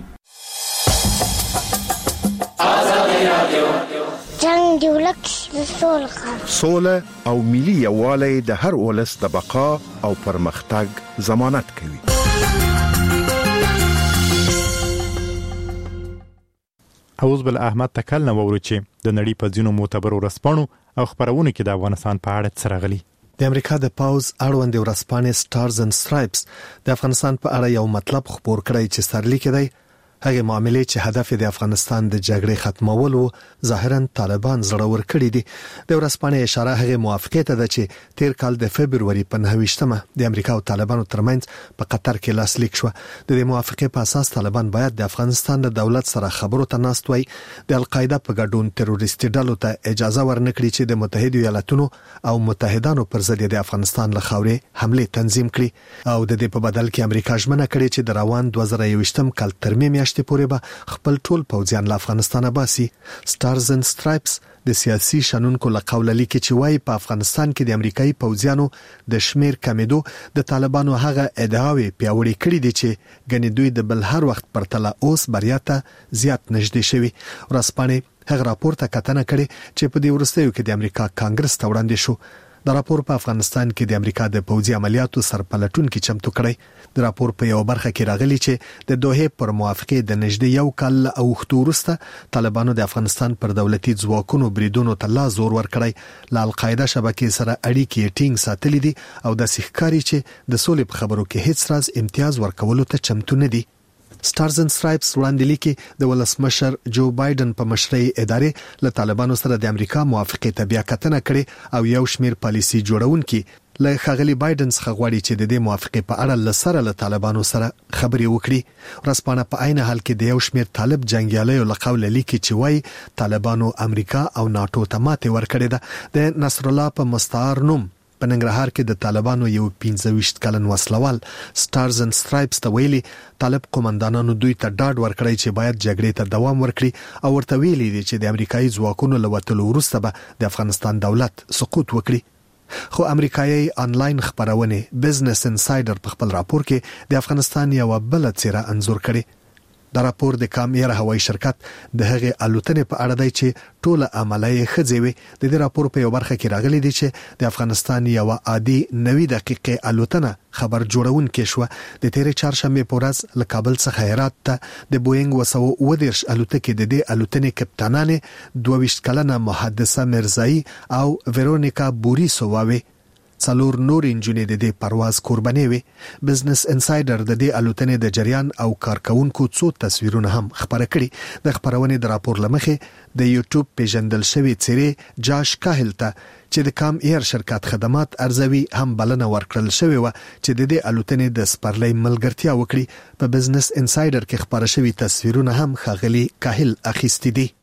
جنگ دی ولک سوله او ملي یووالی د هر ولس د بقا او پرمختګ ضمانت کوي. اوس بل احمد تکل نه ووري چې د نړۍ په ځینو معتبرو ورځپاڼو او خبرونو کې د افغانستان په اړه څه راغلي. د امریکا د پاوز اړوند ورځپاڼې سټارز اند سټرایپس د افغانستان په اړه یو مطلب خبر کړی چې سرلیک دی هغه معاملې چې هدف د افغانستان د جګړې ختمول او ظاهرا طالبان زړور کړي دي. د ورځپاڼې اشاره هغه موافقت ده چې تیر کال د فبرवरी په نهه د امریکا او طالبانو ترمنځ په قطر کې لاسلیک شو. د دې موافقې په اساس طالبان باید د افغانستان د دولت سره خبرو ته ناست وي، د القاعده په ګډون تروریستي ډلو ته اجازه ورنکړي چې د متحده ایالاتونو او متحدانو پر ضد د افغانستان له خاورې حمله تنظیم کړي او د دې په بدل کې امریکا ژمنه کړې چې د روان دوه زره یوویشتم کال تر میاشتې پورې به خپل ټول پوځیان له افغانستانه باسي. سټارز اند سټرایپس د سیاسي شنونکو له قوله لیکي چې وايي په افغانستان کې د امریکایي پوځیانو د شمیر کمیدو د طالبانو هغه ادعاوې پیاوړې کړې دي چې ګنې دوی د بل هر وخت پرتله اوس بریا ته زیات نږدې شوي. ورځپاڼې هغه راپور ته کتنه کړې چې په دې وروستیو کې د امریکا کانګرس ته وړاندې شو. د راپور په افغانستان کې د امریکا د پوځي عملیاتو سرپلټونکو چمتو کړی. د راپور په یو برخه کې راغلی چې د دوحه پر موافقه د نږدې یو کال او ختورسته طالبانو د افغانستان پر دولتي ځواکونو بریدونو ته لا زور ورکړی. ل القاعده شبکې سره اړیکې ټینګ ساتلې دي او د سیخکاری چې د سولې په خبرو کې هیڅ راز امتیاز ورکولو ته چمتو نه دي. سټارز اند سټرایپس وړاندې لیکي د ولسمشر جو بایدن په مشرۍ ادارې له طالبانو سره د امریکا موافقه ته بیا کتنه کړې او یو شمیر پالیسي جوړونکي له خغلی بایدن څخه غواړي چې د دې موافقه په اړه لسره له طالبانو سره خبري وکړي. رسپانه په عین حال کې د یو شمیر طالب جنگیالیو له قوله لیکي چې وایي طالبانو امریکا او ناتو ته ماته ورکړې ده. د نصر الله په مستعار نوم په ننګرهار کې د طالبانو یو پنځه ویشت کلن وسلوال سټارز اند سټرایپس ته ویلي طالب قومندانانو دوی ته ډاډ ورکړی چې باید جګړې ته دوام ورکړي او ورته ویلي دي چې د امریکایي ځواکونو له وټلو وروسته به د افغانستان دولت سقوط وکړي. خو امریکایي انلاین خبرونه بزنس انسایډر په خپل راپور کې د افغانستان یو بل څیره انزور کړي. دا راپور د کام ایر هوایي شرکت د هغه الوتنې په اړه دی چې ټوله عملیه خځوي. د دې راپور په یو برخه کې راغلي دي چې د افغانستان یو عادي نوي دقیقې الوتنه خبر جوړون کې شو. د تیرې چهارشنبه په ورځ له کابل څخه هرات ته د بوئنګ وسو ودرش الوتکې د دې الوتنې کپټانانه دوه ویشت کلنه محدثه مرزایی او ویرونیکا بوریسوواوي څلور نور انجنیر د دې پرواز قرباني وي. بزنس انسایډر د دې الوتنې د جریان او کارکونکو څو تصویرونه هم خبره کړي. د خبرونې د راپور لمخې د یوټیوب پیژندل شوی څیرې جاش کاهل ته چې د کام ایر شرکت خدمات ارزوي هم بلنه ورکړل شوی و چې د دې الوتنې د سپرلۍ ملګرتیا وکړي. په بزنس انسایډر کې خبره شوی تصویرونه هم خاغلی کاهل اخیستي دي.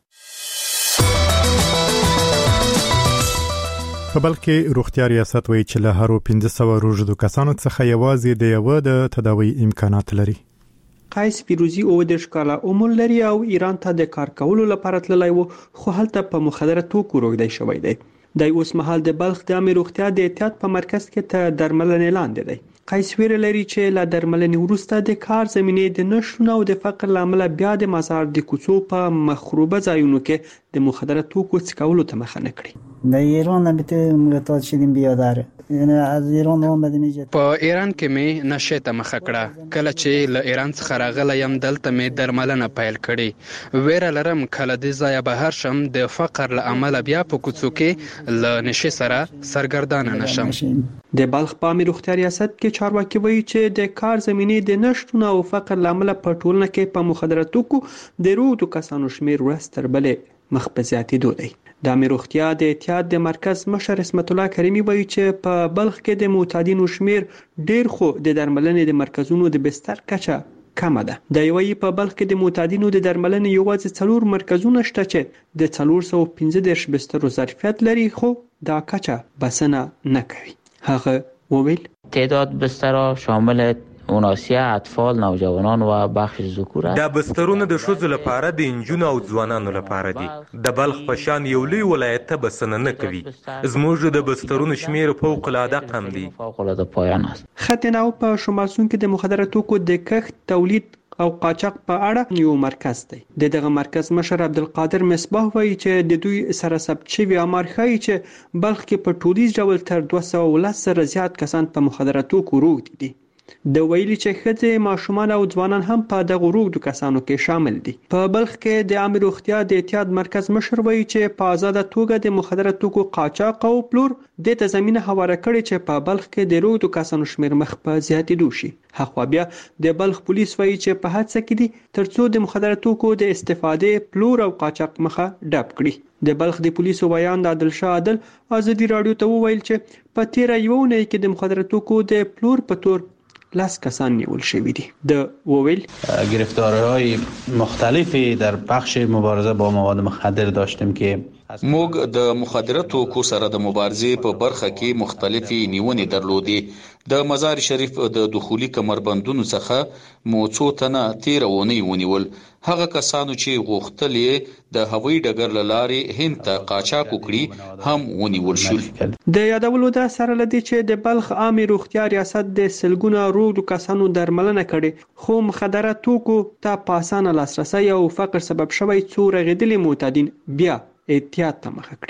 په بلکې روغتیا ریاست وایي چې له هرو پنځه سوه روژدو کسانو څخه یوازې د یو د تداوی امکانات لري. قیس فیروزی او د شکاله عمر لري او ایران ته د کار کولو لپاره تللی و خو هلته په مخدره توکو روږدی شوی دی. د اوس مهال د بلخ د عامه روغتیا د احتیاط په مرکز کې ته درملنې لاندې دی. قیس ویره لري چې له درملنې وروسته د کار زمینې د نشټون او د فقر لامل بیا د مزار د کوڅو په مخروبه ځایونو کې د مخدره توکو څکولو ته مخه نه کړي. در ایران البته مقطعات شدیم بیاداره یعنی از ایران اومدم اینجا. په ایران کې مې نشه ته مخه کړه. کله چې له ایران څخه راغلی یم دلته مې درملنه پیل کړې. ویره لرم کله دې ځایه بهر شم د فقر له امله بیا په کوڅو کې له نشه سره سرګردانه نشم. د بلخ په عامه روغتیا ریاست کې چارواکي وایي چې د کار زمینې د نشټون او فقر لامل په ټولنه کې په مخدره توکو د روغتو کسانو شمیر ورځ تر بلې مخ په زیاتېدو دی. د عامه روغتیا د احتیاط د مرکز مشر اسمت الله کریمی وایي چې په بلخ کې د معتادینو شمیر ډیر خو د درملنې د مرکزونو د بستر کچه کمه ده. د یوې په بلخ کې د معتادینو د درملنې یوازې څلور مرکزونه شته چې د څلور سوه پنځه دېرش بسترو ظرفیت لري خو دا کچه بسنه نه کوي. هغه وویل تعداد بسترها شامل مناسیه اطفال نوجوانان و بخش ذکور است. دا بسترونه د ښځو لپاره د انجونو او ځوانانو لپاره دي. د بلخ په شان یو لوی ولایت ته بسنه نه کوي. زموږ د بسترونو شمیر فوق العاده کم دی. فوق العاده پایان است. ختنه په شمال سون کې د مخدره توکو د کښت تولید او قاچاق په اړه یو مرکز دی. د دغه مرکز مشر عبدالقادر مصباح وایي چې د دوی سره ثبت شوی امر ښیي چې بلخ کې په ټولیز ډول تر دوه سوه ولس سره زیات کسان په مخدره توکو روږدي دي. د ویلي چې ښځې ماشومان او ځوانان هم په دغه روږدو کسانو کې شامل دي. په بلخ کې د عامه روغتیا د احتیاط مرکز مشر وایي چې په آزاده توګه د مخدره توکو قاچاق او پلور د ته زمينه هواره کړي چې په بلخ کې د روږدو کسانو شمیر مخ په زیاتېدو شي. هغه بیا د بلخ پولیس وایي چې په هڅه کې دي ترڅو د مخدره توکو د استفادې پلور او قاچاق مخه ډب کړي. د بلخ د پولیسو ویان د عادل شاه عادل ازادي رادیو ته وویل چې په تیر یو نه کې د مخدره توکو د پلور په تور لاس کسان نیول شوی دي. د وویل گرفتاری‌های مختلفی در بخش مبارزه با مواد مخدر داشتیم که موږ د مخدره توکو سره د مبارزې په برخه کې مختلفي نیونې درلودې. د مزار شریف د دخولي کمربندونو څخه مو څو تنه تیر ونی ونیول. هغه کسانو چې غوښتل د هوایي ډګر له لارې هند ته قاچاق وکړي هم ونیول شول. د یادولو د سره لدی چې د بلخ عامه روغتیا ریاست د سلګونه روږدو کسانو درملنه کړي خو مخدره توکو ته په اسانه لاسرسي او فقر سبب شوی څو رغېدلي معتادین بیا احتیاط ته مخه کړي.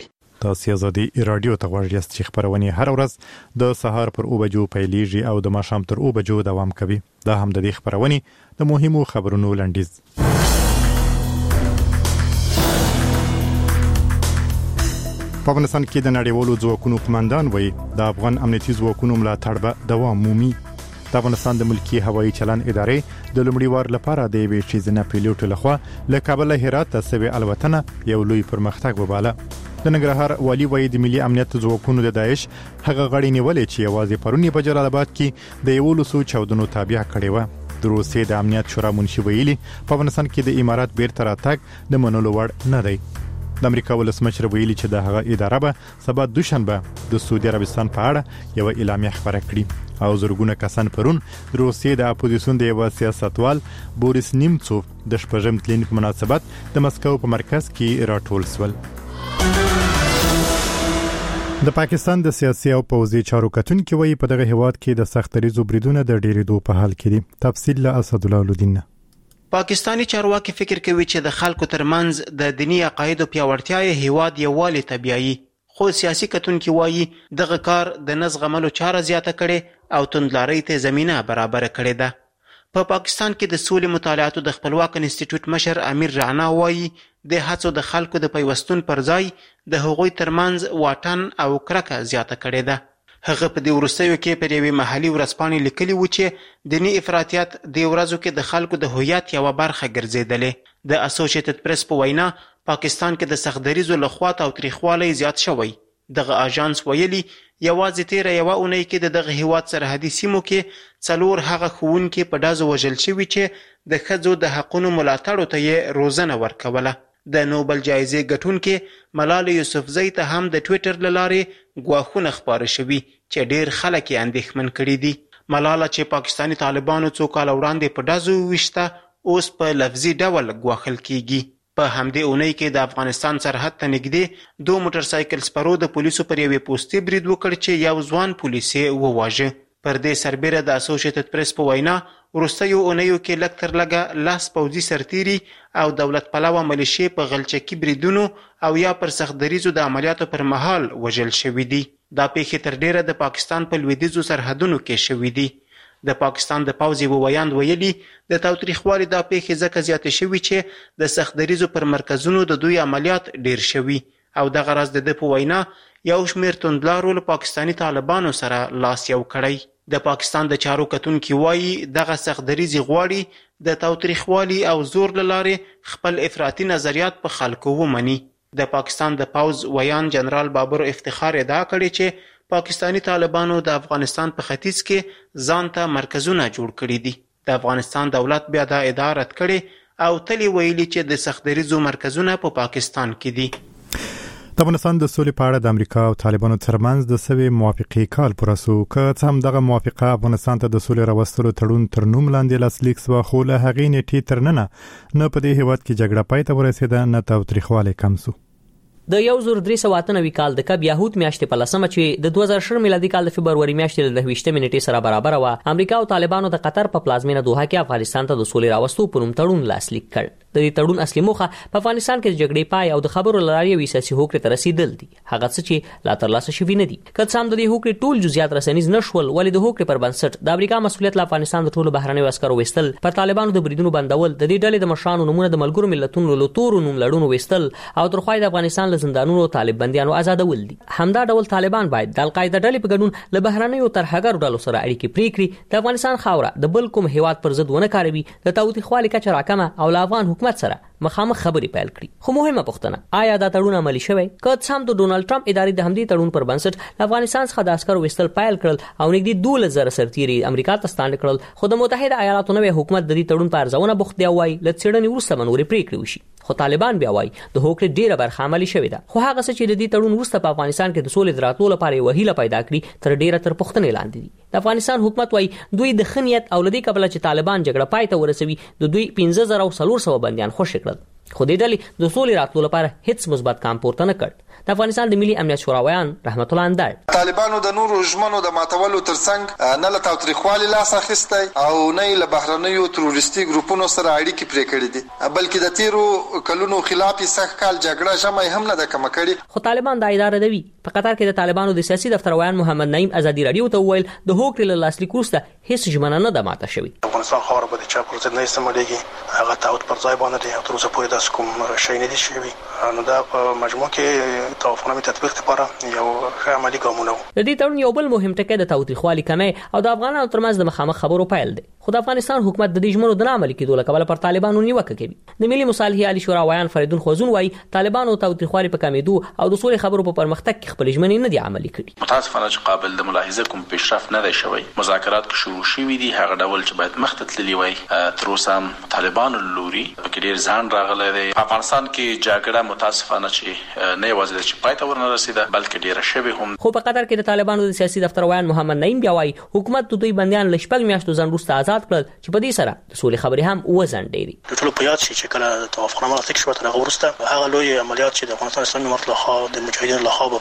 تاسو ازادي رادیو ته غواړئ چې خبرونه هر ورځ د سهار پر او بجو پیلېږي او د ماښام تر او بجو دوام کوي. دا هم د دې خبرونه د مهمو خبرونو لنډیز. په افغانستان کې د نړیوالو ځواکونو قومندان وایي د افغان امنیتي ځواکونو ملاتړ به دوام مومي. د افغانستان د ملکی هوایي چلن ادارې د لومړي وار لپاره د یوې شیزنه پیلوټ لخوا له کابل هرات ته سوي الوتنه یو لوی پرمختګ وباله. د ننګرهار والی وایي د ملي امنیت ځواکونو د داعش هغه غړي نیولې چې یوازې پرونی په جلال آباد کې د یو لسو چاودنو تابع کړي و. د روسیې د امنیت شورا منشي ویلي په افغانستان کې د امارات بیرته راتګ د منلو وړ نه دی. د امریکا ولسمشر ویلي چې د هغه اداره به سبا دوشنبه د سعودي عربستان په اړه یو اعلامیه خبره کړي او زرګونه کسان پرون د روسیې د اپوزیسیون د یو سیاستوال بوریس نیمڅوف د شپږم تلین په مناسبت د مسکو په مرکز کې راټول شول. د پاکستان د سیاسي او پوځي چارو کتونکو وایي په دغه هیواد کې د سختريزو بریدونو د ډیرېدو په حال کې دي. تفصیل له اسد الله الدین. پاکستانی چارواکي فکر کوي چې د خلکو ترمنځ د دینی عقایدو پیاوړتیا یې هیواد یووالي ته بیایي، خو سیاسي کتونکي وایي دغه کار د نزغملو چاره زیاته کړي او توندلارۍ ته زمينه برابر کړي ده. په پا پاکستان کې د سولې مطالعاتو د خپلواک انسټیټیوټ مشر امیر رعنا وایي د هڅو د خلکو د پیوستون پر ځای د هغوی ترمنځ واټن او کرکه زیاته کړي ده. هغه په دې ورستیو کې پر یوې محلي ورځپاڼې لیکلي و چې دینی افراطیت د ورځو کې د خلکو د هویت یوه برخه ګرځېدلې. د اسوسییټډ پریس په وینا پاکستان کې د سختدریزو لخوا تاوتریخوالی زیات شوی. دغه اژانس ویلي یوازې تیره یوه اونۍ کې د دغه هیواد سرحدي سیمو کې څلور هغه ښوونکي په ډزو وژل شوي چې د ښځو د حقونو ملاتړو ته یې روزنه ورکوله. د نوبل جایزې ګټونکې ملالۍ یوسفزۍ ته هم د ټویټر له لارې ګواښونه خپاره شوي چې ډېر خلک یې اندېښمن کړي دي. ملاله چې پاکستاني طالبانو څو کاله وړاندې په ډزو وویشته اوس په لفظي ډول ګواښل کیږي. په همدې اونۍ کې د افغانستان سرحد ته نږدې دوه موټر سایکل سپرو د پولیسو پر یوې پوستې برید وکړ چې یو ځوان پولیس یې وواژه. پر دې سربیره د اسوسییټډ پریس په وینا وروستیو اونیو کې لږ تر لږه لس پوځي سرتیري او دولت پلوه ملیشې په غلچکي بریدونو او یا پر سختدریزو د عملیاتو پر مهال وژل شوي دي. دا پیښې تر ډیره د پاکستان په لویدیځو سرحدونو کې شوي دي. د پاکستان د پوځ یو ویاند ویلي د تاوتریخوالي دا پیښې ځکه زیاتې شوي چې د سختدریزو پر مرکزونو د دوی عملیات ډیر شوي او دغه راز د ده په وینا یو شمېر توندلارو له پاکستاني طالبانو سره لاس یو کړی. د پاکستان د چارو کتونکي وایي دغه سختدریزي غواړي د تاوتریخوالي او زور له لارې خپل افراطي نظریات په خلکو ومني. د پاکستان د پوځ ویان جنرال بابر افتخار ادعا کړې چې پاکستاني طالبانو د افغانستان په ختیځ کې ځان ته مرکزونه جوړ کړي دي. د افغانستان دولت بیا دا ادعا رد کړې او تل ویلي چې د سختدریزو مرکزونه په پاکستان کې دي. د افغانستان د سولې په اړه د امریکا او طالبانو ترمنځ د سوي موافقې کال پوره شو. که څه هم دغه موافقه افغانستان ته د سولې راوستلو تړون تر نوم لاندې لاسلیک شوه، خو له هغې نیټې تر ننه نه په دې هیواد کې جګړه پای ته ورسېده نه تاوتریخوالی کم شو. د یو زر درې سوه اته نوي کال د کب یهود میاشتې په لسمه چې د دوه زره شل میلادي کال د فبروري میاشتې د نهه ویشتمې نیټې سره برابر و، امریکا او طالبانو د قطر په پلازمینه دوحه کې افغانستان ته د سولې راوستو په نوم تړون لاسلیک کړ. د دې تړون اصلي موخه په افغانستان کې د جګړې پای او د خبرو لارې وي سیاسي هوکړې ته رسیدل دي، هغه څه چې لا ترلاسه شوي نه دي. که څه هم د دې هوکړې ټول جزئیات رسنیز نشول، ولې د هوکړې پر بنسټ د امریکا مسؤلیت له افغانستان د ټولو بهرنیو عسکرو وستل، پر طالبانو د بریدونو بندول، د دې ډلې د مشرانو نمونه د ملګرو ملتونو له تورو نوم لړونو وستل او تر خوای د افغانستان له زندانونو طالب بنديانو آزادول دي. همدا ډول طالبان باید د القاعده ډلې په ګډون له بهرنیو ترهګرو ډلو سره اړیکې پرې کړي، د افغانستان خاوره د بل کوم هیواد پر ضد ونه کاروي، د تاوتریخوالي کچه راکمه او له افغان حکومت سره مخامخ خبرې پیل کړي. خو مهمه پوښتنه، آیا دا تړون عملي شوی؟ که څه هم د ډونالد ټرمپ ادارې د همدې تړون پر بنسټ افغانستان څخه د عسکرو وستل پیل کړل او نږدې دولس زره سرتیري امریکا ته ستانه کړل، خو د متحده ایالاتو نوی حکومت د دې تړون په ارزونه بوخت دی او وايي له څېړنې وروسته به نورې پریکړې وشي. خو طالبان بیا وايي د هوکړې ډیره برخه عملي شوې ده، خو هغه څه چې د دې تړون وروسته په افغانستان کې د سولې د راتلو لپاره یوه هیله پیدا کړي تر ډیره تر پوښتنې لاندې دي. د افغانستان حکومت وايي دوی د ښه نیت او له دې کبله چې طالبان جګړه پای ته ورسوي د دوی پنځه زره څلور سوه بندیان خوشي کړل. خو دې ډلې د سولې راتلو لپاره هیڅ مثبت ګام پورته نه کړ. د افغانستان د ملي امنیت شوراویان رحمت الله اندړ طالبانو د نورو ژمنو د ماتولو ترڅنګ نه له تاوتریخوالي لاس اخیستی او نه له بهرنیو تروریستي ګروپونو سره اړیکې پرې کړې دي، بلکې د تیرو کلونو خلاف سخت کال جګړه ژمه هم نه ده کم کړې. خو طالبان دا اداره دوي. په قطر کې د طالبانو د سیاسي دفتر ویان محمد نعیم ازادي رادیو ته وویل د هوکړې له لاسلیک وروسته هیڅ ژمنه نه ده ماته شوې. افغانستان خاور به د چا پر ضد نه استعمالېږي، هغه تعهد پر ځای باندې دی او تر اوسه پورې داسې کوم شی نه دي شوي. نو دا په مجموع کې توافقنامې تطبیق لپاره یو ښه عملي ګامونه وو. د دې تړون یو بل مهم ټکی د تاوتریخوالي کمی او د افغانانو ترمنځ د مخامخ خبرو پیل دی. خو د افغانستان حکومت د دې ژمنو د نه عملي کېدو له کبله پر طالبانو نیوکه کوي. د ملي مصالحې عالی شورا ویان فریدون خوزون وایي طالبانو تاوتریخوالي په کمیدو او د سولې خبرو په پرمختګ کې خپل ژمنې نه دي عملي کړي. متاسفانه چې قابل د ملاحظه کوم پیشرفت نه دی شوی. مذاکرات کې شروع شوي دي، هغه ډول چې باید مخ ته تللی وای تر اوسه هم طالبانو لوري په ډیر ځان راغلی دی. افغانستان کې جګړه متاسفانه چې نه یوازې چې پای ته ورنه رسیده بلکې ډیره شوې هم. خو په قطر کې د طالبانو د سیاسي دفتر ویان محمد نعیم بیا وایي حکومت د دوی بندیان له شپږ میاشتو ځنډ وروسته آزاد کړل چې په دې سره د سولې خبرې هم وځنډېدې. د ټولو په یاد شي چې کله توافقنامه لاسلیک شوه تر هغه وروسته هغه لوی عملیات چې د افغانستان اسلامي امارت لخوا د مجاهدینو لخوا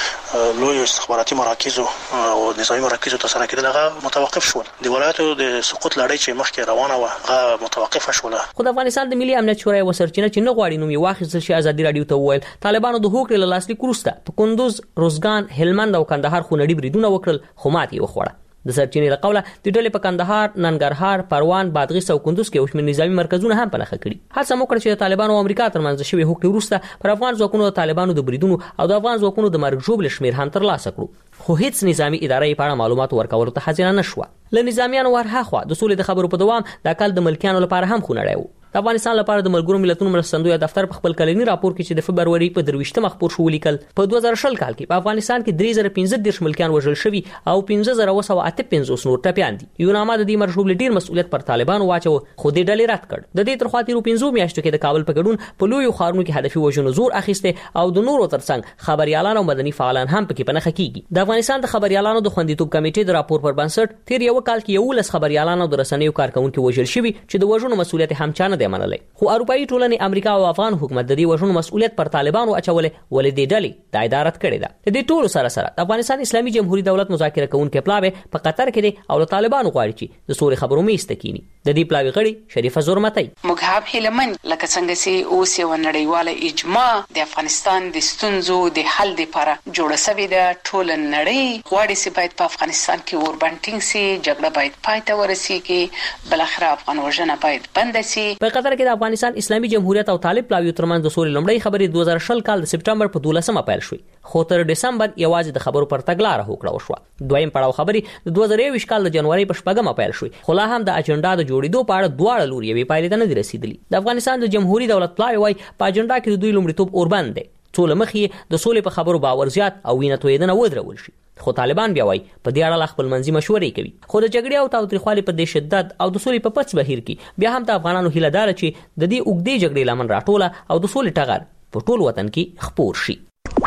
په لوی استخباراتي مراکزو او نظامي مراکزو ترسره کېدل هغه متوقف شول. د ولایتو د سقوط لړۍ چې مخکې روانه وه هغه متوقفه شوله. خو د افغانستان د ملي امنیت شورا یوه سرچینه چې نه غواړي نوم یې واخیستل شي ازادي راډیو ته وویل طالبانو د هوکړې له لاسلیک وروسته په کندوز، روزګان، هلمند او کندهار خونړي بریدونه وکړل خو ماتې یې وخوړه. د سرچینې له قوله د ډلې په کندهار، ننګرهار، پروان، بادغیس او کندوز کې یو شمېر نظامي مرکزونه هم په نښه کړي. هڅه مو کړې چې د طالبانو او امریکا ترمنځ شوې هوکړې وروسته پر افغان ځواکونو د طالبانو د بریدونو او د افغان ځواکونو د مرګ ژوبلې شمېر هم ترلاسه کړو. خو هیڅ نظامي اداره یې په اړه معلومات ورکولو ته حاضره نه شوه. له نظامیانو ورهاخوا د سولې د خبرو په دوام دا کال د ملکیانو لپاره هم خونړی و. د افغانستان لپاره د ملګرو ملتونو مرستندوی دفتر په خپل کلنی راپور کې چې د فبروري په درویشتمه خپور شو لیکل په دوه زره شل کال کې په افغانستان کې درې زره پنځه دېرش ملکیان وژل شوي او پنځه زره اوه سوه اته پنځوس نور ټپیان دي. یو نامه د دې مرشوب ډیر مسؤلیت پر طالبانو واچو خو دې ډلې رد کړ. د دې تر خوا تیرو پنځو میاشتو کې د کابل په ګډون په لویو ښارونو کې هدفي وژنو زور اخیسته او د نورو ترڅنګ خبريالان او مدني فعالان هم پکې پنهخه کیږي. د افغانستان د خبريالانو د خوندیتوب کمیټې د راپور پر بنسټ تیر یو کال کې یو لس خبريالان او د رسنیو کارکونکو وژل شوي چې د وژنو مسؤلیت هم چانه دی منلای. خو اروپאי ټولنې امریکا او افغان حکومت د دې وژنو مسؤلیت پر طالبانو اچولې ولې د ډلې د ادارت کړې ده. د دې ټولو سره سره د افغانستان اسلامي جمهوریت دولت مذاکره کوونکې پلاوی په قطر کې دی او له طالبانو غواړي چې د سولې خبرو میسته کینی. د دې پلاوی غړي شریفه زورمتي موږ هم هیلمن لکه څنګه چې اوس یو نړیواله اجماع د افغانستان د ستونزو د حل لپاره جوړه شوې ده. ټول نړۍ غواړي چې باید په افغانستان کې اوربنټینګ سي، جګړه باید پای ته ورسیږي، بل اخر افغان وژنه باید بند شي. په قطر کې د افغانستان اسلامي جمهوریت او طالب پلاوی ترمنځ د سولې لومړی خبرې دوه زره شل کال د سپټمبر په دولسمه پیل شوې خو تر دسمبر یوازې د خبرو پر تګلاره هوکړه وشوه. دویم پړاو خبرې د دوه زره یوویشت کال د جنوري په شپږمه پیل شوې خو لا هم د اجنډا د جوړېدو په اړه دواړه لوري یې پایلې ته نه دي رسیدلي. د افغانستان د جمهوریت دولت پلاوی وايي په اجنډا کې د دوی لومړیتوب اوربند دی څو له مخې د سولې په خبرو باور زیات او وینه تویدنه ودرول شي. خو طالبان بیا وايي په دې اړه خپل منځي مشورې کوي. خو د جګړې او تاوتریخوالي په دې شدت او د سولې په پڅ بهیر کې بیا هم د افغانانو هیله دار چې د دې اوږدې جګړې لمن راټوله او د سولې ټغر په ټول وطن کې خپور شي.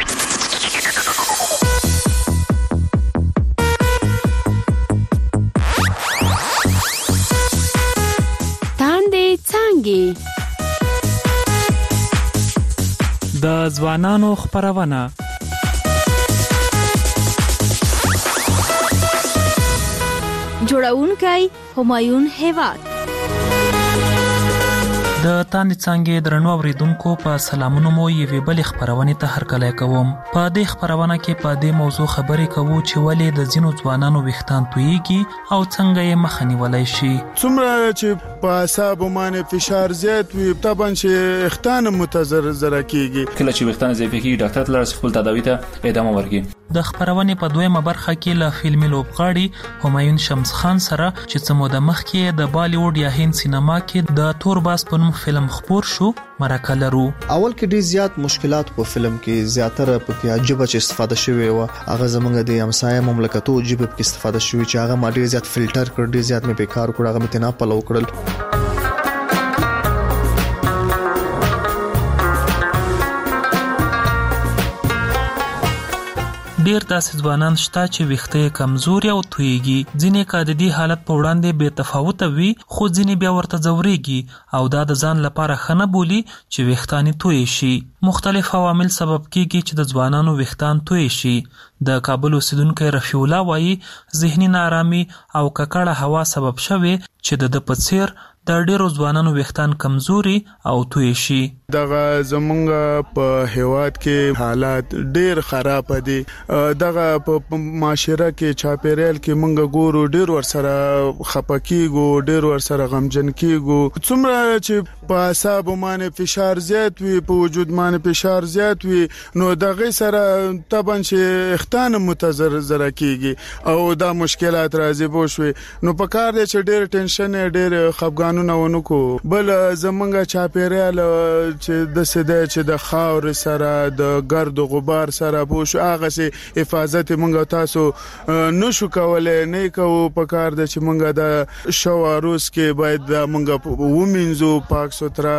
تاندې څانګې د ځوانانو خبرونه جوړونکی همایون هیواد. د تاندې څانګې درنو اوریدونکو په سلامونو مو یوې بلې خبرونې ته هرکلی کوم. په دې خبرونه کې په دې موضوع خبرې کوو چې ولې د ځینو ځوانانو ویښتان تویېږي او څنګه یې مخه نیولی شي. څومره چې په اعصابو باندې فشار زیات وي طبعا چې ویښتان متضرر کېږي. کله چې ویښتان ضعیفه کېږي ډاکټر ته لاړ شي خپل تداوي ته ادامه ورکړي. د خبرونې په دویمه برخه کې له فلمي لوبغاړي همایون شمس خان سره چې څه موده مخکې د بالیوډ یا هند سینما کې د تورباس په نوم فلم خپور شو مرکه لرو. اول کې ډیر زیات مشکلات په فلم کې زیاتره په کې جبه چې استفاده شوی و هغه زمونږ د همسایه مملکتو جبه کې استفاده شوی چې هغه ما ډیر زیات فلټر کړ، ډیر زیات مې په کار کړ، هغه مې تنا پلو کړل. ډیر داسې ځوانان شته چې ویښته کمزوري او تویږي، ځینې کا د دې حالت په وړاندې بې تفاوت وي، خو ځینې بیا ورته ځوريږي او دا د ځان لپاره خنه بولی چې ویښتان توی شي. مختلف عوامل سبب کیږي چې د ځوانانو ویښتان توی شي. د کابل اوسیدونکو رفیع الله وایي ذهني ناارامي او ککړه هوا سبب شوي چې د د پڅیر د ډیرو ځوانانو ویښتان کمزوري او توی شي. دغه زمونږ په هیواد کې حالات ډیر خراب دي. دغه په معاشره کې چاپیریال کې مونږ ګورو ډیر ور سره خپکیږو، ډیر ور سره غمجن کیږو. څومره چې په اعصاب باندې فشار زیات وي، په وجود باندې فشار زیات وي، نو دغه سره طبعا چې اختان متضرر زره کیږي او دا مشکلات راځي بوشوي. نو په کار دي چې ډیر ټینشن، ډیر خفګان نو ونکو. بل زمونږ چاپیریال چې د سده چې د خاور سره د ګرد او غبار سره بوش هغه سي حفاظت مونږ تاسو نشو کولای، نه کوو. په کار د چې مونږ د شواروس کې باید مونږ ومنځو، پاک سترا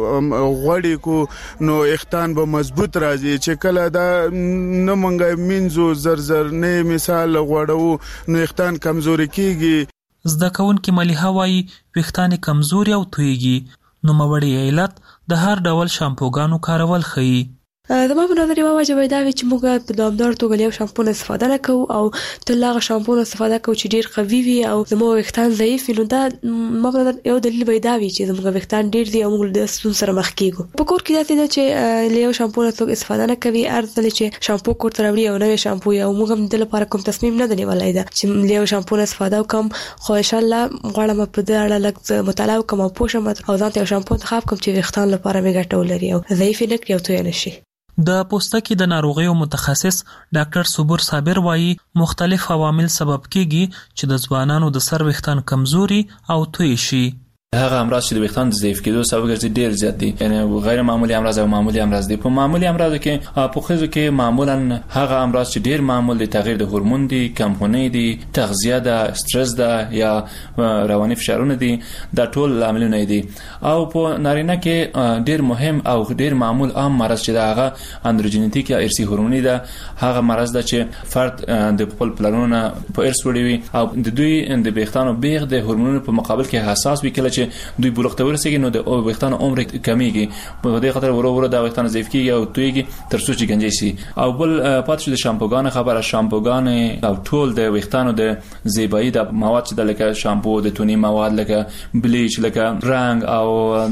غوړی کو، نو اختان به مضبوط راځي. چې کله دا نه مونږ منځو زر زر نه مثال غوړو نو اختان کمزوري کیږي. زده کوونکې ملیحه وایي ویښتان کمزوري او تویږي، نو موړی علت د هر ډول شامپوګانو کارول ښیي. زما په نظر یو وجه وای دا چې موږ په دوامدار توګه یو شامپو نه استفاده نه کوو او تل هغه شامپو نه استفاده کوو چې ډیر قوي وي او زموږ ویښتان ضعیف وي. نو دا ما په نظر یو دلیل وای دا وي چې زموږ ویښتان ډیر دي او موږ د ستونزو سره مخ کیږو. په کور کې دا چې له یو شامپو نه څوک استفاده نه کوي، ارزل چې شامپو کور ته راوړي او نوې شامپو یا موږ هم د لپاره کوم تصمیم نه دی نیولای دا چې له یو شامپو نه استفاده وکم. خو ان شاء الله غواړم په دې اړه لږ مطالعه وکم او پوه شم او ځان ته یو شامپو انتخاب کوم چې ویښتان لپاره مې ګټه ولري او ضعیف نه کړي او توی نه شي. د پوستکي د ناروغیو متخصص ډاکټر صبور صابر وایي مختلف عوامل سبب کیږي چې د ځوانانو د سر ویښتان کمزوري او توی شي. هغه امراض چې د ویښتان د ضعیف کېدو سبب ګرځي ډیر زیات دي، یعنی غیر معمولی امراض او معمولی امراض دي. په معمولی امراض کې په خزو کې معمولا هغه امراض چې ډیر معمول دي، تغییر د هورمون دي، کمخونی دي، تغذیه ده، استرس ده یا رواني فشارونه دي، دا ټول عاملونه دي. او په نارینه کې ډیر مهم او ډیر معمول عام مرض چې دا هغه اندروجینیټیک یا ارثي هورموني ده، هغه مرض ده چې فرد د خپل پلانونو په ارث وړي وي او د دوی د ویښتانو بیغ د هورمونونو په مقابل کې حساس وي. کله چې دوی بلوغ ته ورسېږي نو د ویښتانو عمر کمیږي، په دې خاطر ورو ورو دا ویښتان ضعیف کیږي او تویږي تر څو چې گنجي شي. او بل پاتې د شامپوګان خبره، شامپوګان او ټول د ویښتانو د زیبایی د مواد چې د لکه شامپو، د تونی مواد لکه بلیچ، لکه رنگ او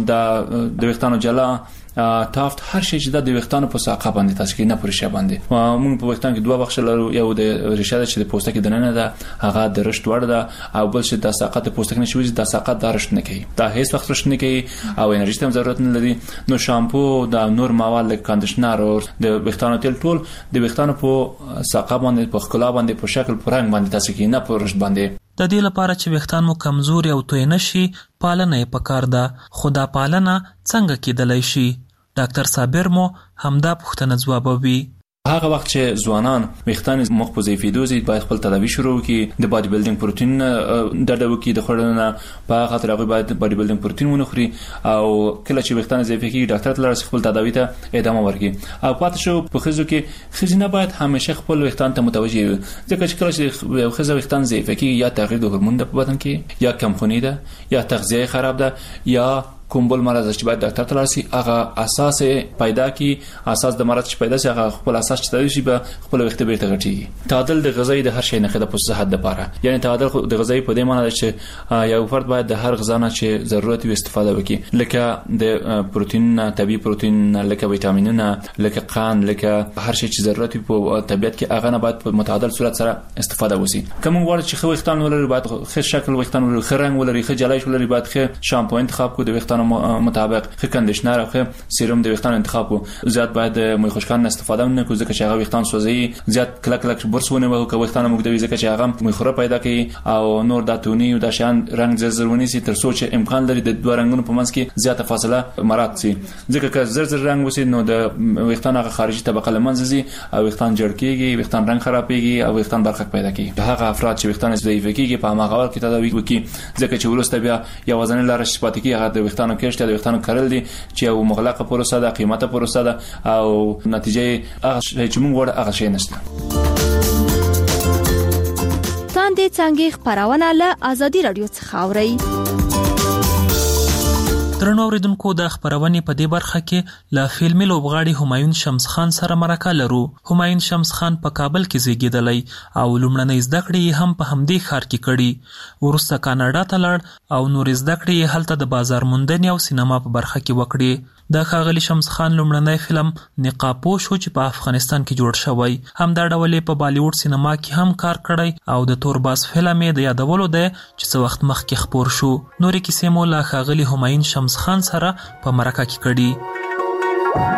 د ویښتانو جلا تافت، هر شي چې د ویښتانو په ساقه باندې تاسو کې نه پرې شه باندې. موږ په ویښتان کې دوه بخش لرو، یو د ریشه چې د پوستکي د ننه ده هغه د رشد وړ ده او بل چې د ساقه د پوستکي نشوي د ساقه د رشد نه کوي، دا هیڅ وخت رشد نه کوي او انرژي ته ضرورت نه لري. نو شامپو د نور مواد لکه کاندیشنر او د ویښتانو تیل ټول د ویښتانو په ساقه باندې، په ښکلا باندې، په شکل، په رنگ باندې تاسو کې نه په رشد باندې. د دې لپاره چې ویښتان مو کمزوري او توی نشي پالنه یې پکار ده. خو دا پالنه څنګه کېدلی شي؟ ډاکټر صابر مو همدا پوښتنه ځوابوي. هغه وخت چې ځوانان ویښتان مخ په ضعیفېدو دي باید خپل تداوی شروع کړي، د باډي بلډینګ پروتین ډډه وکړي د خوړلو په خاطر هغه باید باډي بلډینګ پروتین ونخوري او کله چې ویښتان ضعیف کېږي ډاکټر ته لاړ خپل تداوی ته ادامه ورکړي. او پاتې شو په خزو کې خزینه باید همیشه خپل ویښتان ته متوجه وي، ځکه چې کله چې خزو ویښتان ضعیف کېږي یا تغییر د هورمون په بدن کې یا کمخونی ده یا تغذیه خراب ده یا کوم بل مرض چې باید ډاکټر ته راشي، هغه اساس پیدا کی، اساس د مرض چې پیدا شي هغه خپل اساس چې تدوي شي به خپل وخت بیرته غټي. تعادل د غذای د هر شي نه خده په صحت لپاره، یعنی تعادل د غذای په دې معنی ده چې یو فرد باید د هر غذا نه چې ضرورت وي استفاده وکړي، لکه د پروتین، طبي پروتین، لکه ویټامینونه، لکه قند، لکه هر شي چې ضرورت وي په طبيعت کې هغه نه باید په متعادل صورت سره استفاده وسی. کوم وړ چې خو وختان ولري باید خې شکل وختان ولري، خې رنگ ولري، خې جلایش ولري، باید خې شامپو انتخاب کو د وختان مطابق، خې کندیشنر او خې سیروم د ویښتانو انتخاب کو. زیات باید مې خوشکان استفاده نه کو ځکه چې هغه ویښتان سوځي، زیات کلک کلک برسونه وو کو ویښتان موږ د ځکه چې هغه مې خوره پیدا کوي او نور د تونی او د شان رنگ زرزرونی سي تر څو چې امکان لري د دوه رنگونو په منځ کې زیاته فاصله مراد سي، ځکه چې زرزر رنگ وسی نو د ویښتان هغه خارجي طبقه لمنځ زی او ویښتان جوړ کیږي، ویښتان رنگ خرابېږي او ویښتان برخک پیدا کوي. هغه افراد چې ویښتان ضعیف کیږي په هغه وخت کې تداوی وکي ځکه چې ورسته بیا یو وزن لاره شپات کې هغه د ویښتانو کېشته د ویښتانو کارل دي چې یو مغلقه پروسه ده، قیمته پروسه ده او نتیجه هغه چې موږ وړ هغه شي نشته. لاندې څنګه خبرونه له ازادي رادیو څخه اوري. درنو اوریدونکو د خبرونې په دې برخه کې له فلمي لوبغاړي همایون شمس خان سره مرکه لرو. همایون شمس خان په کابل کې زیږیدلی او لومړنۍ زده کړې هم په همدې ښار کې کړي. وروسته کاناډا ته لاړ او نور زده کړې هلته د بازار موندنې او سینما په برخه کې وکړي. د ښاغلي شمس خان لومړنی فلم نقابپوش و چې په افغانستان کې جوړ شوی. همدا ډول په بالیووډ سینما کې هم کار کړی او د تورباس فلم یې د یادولو دی چې څه وخت مخکې خپور شو. نورې کیسې مو له ښاغلي همایون شمس خان سره په مرکه کې کړي.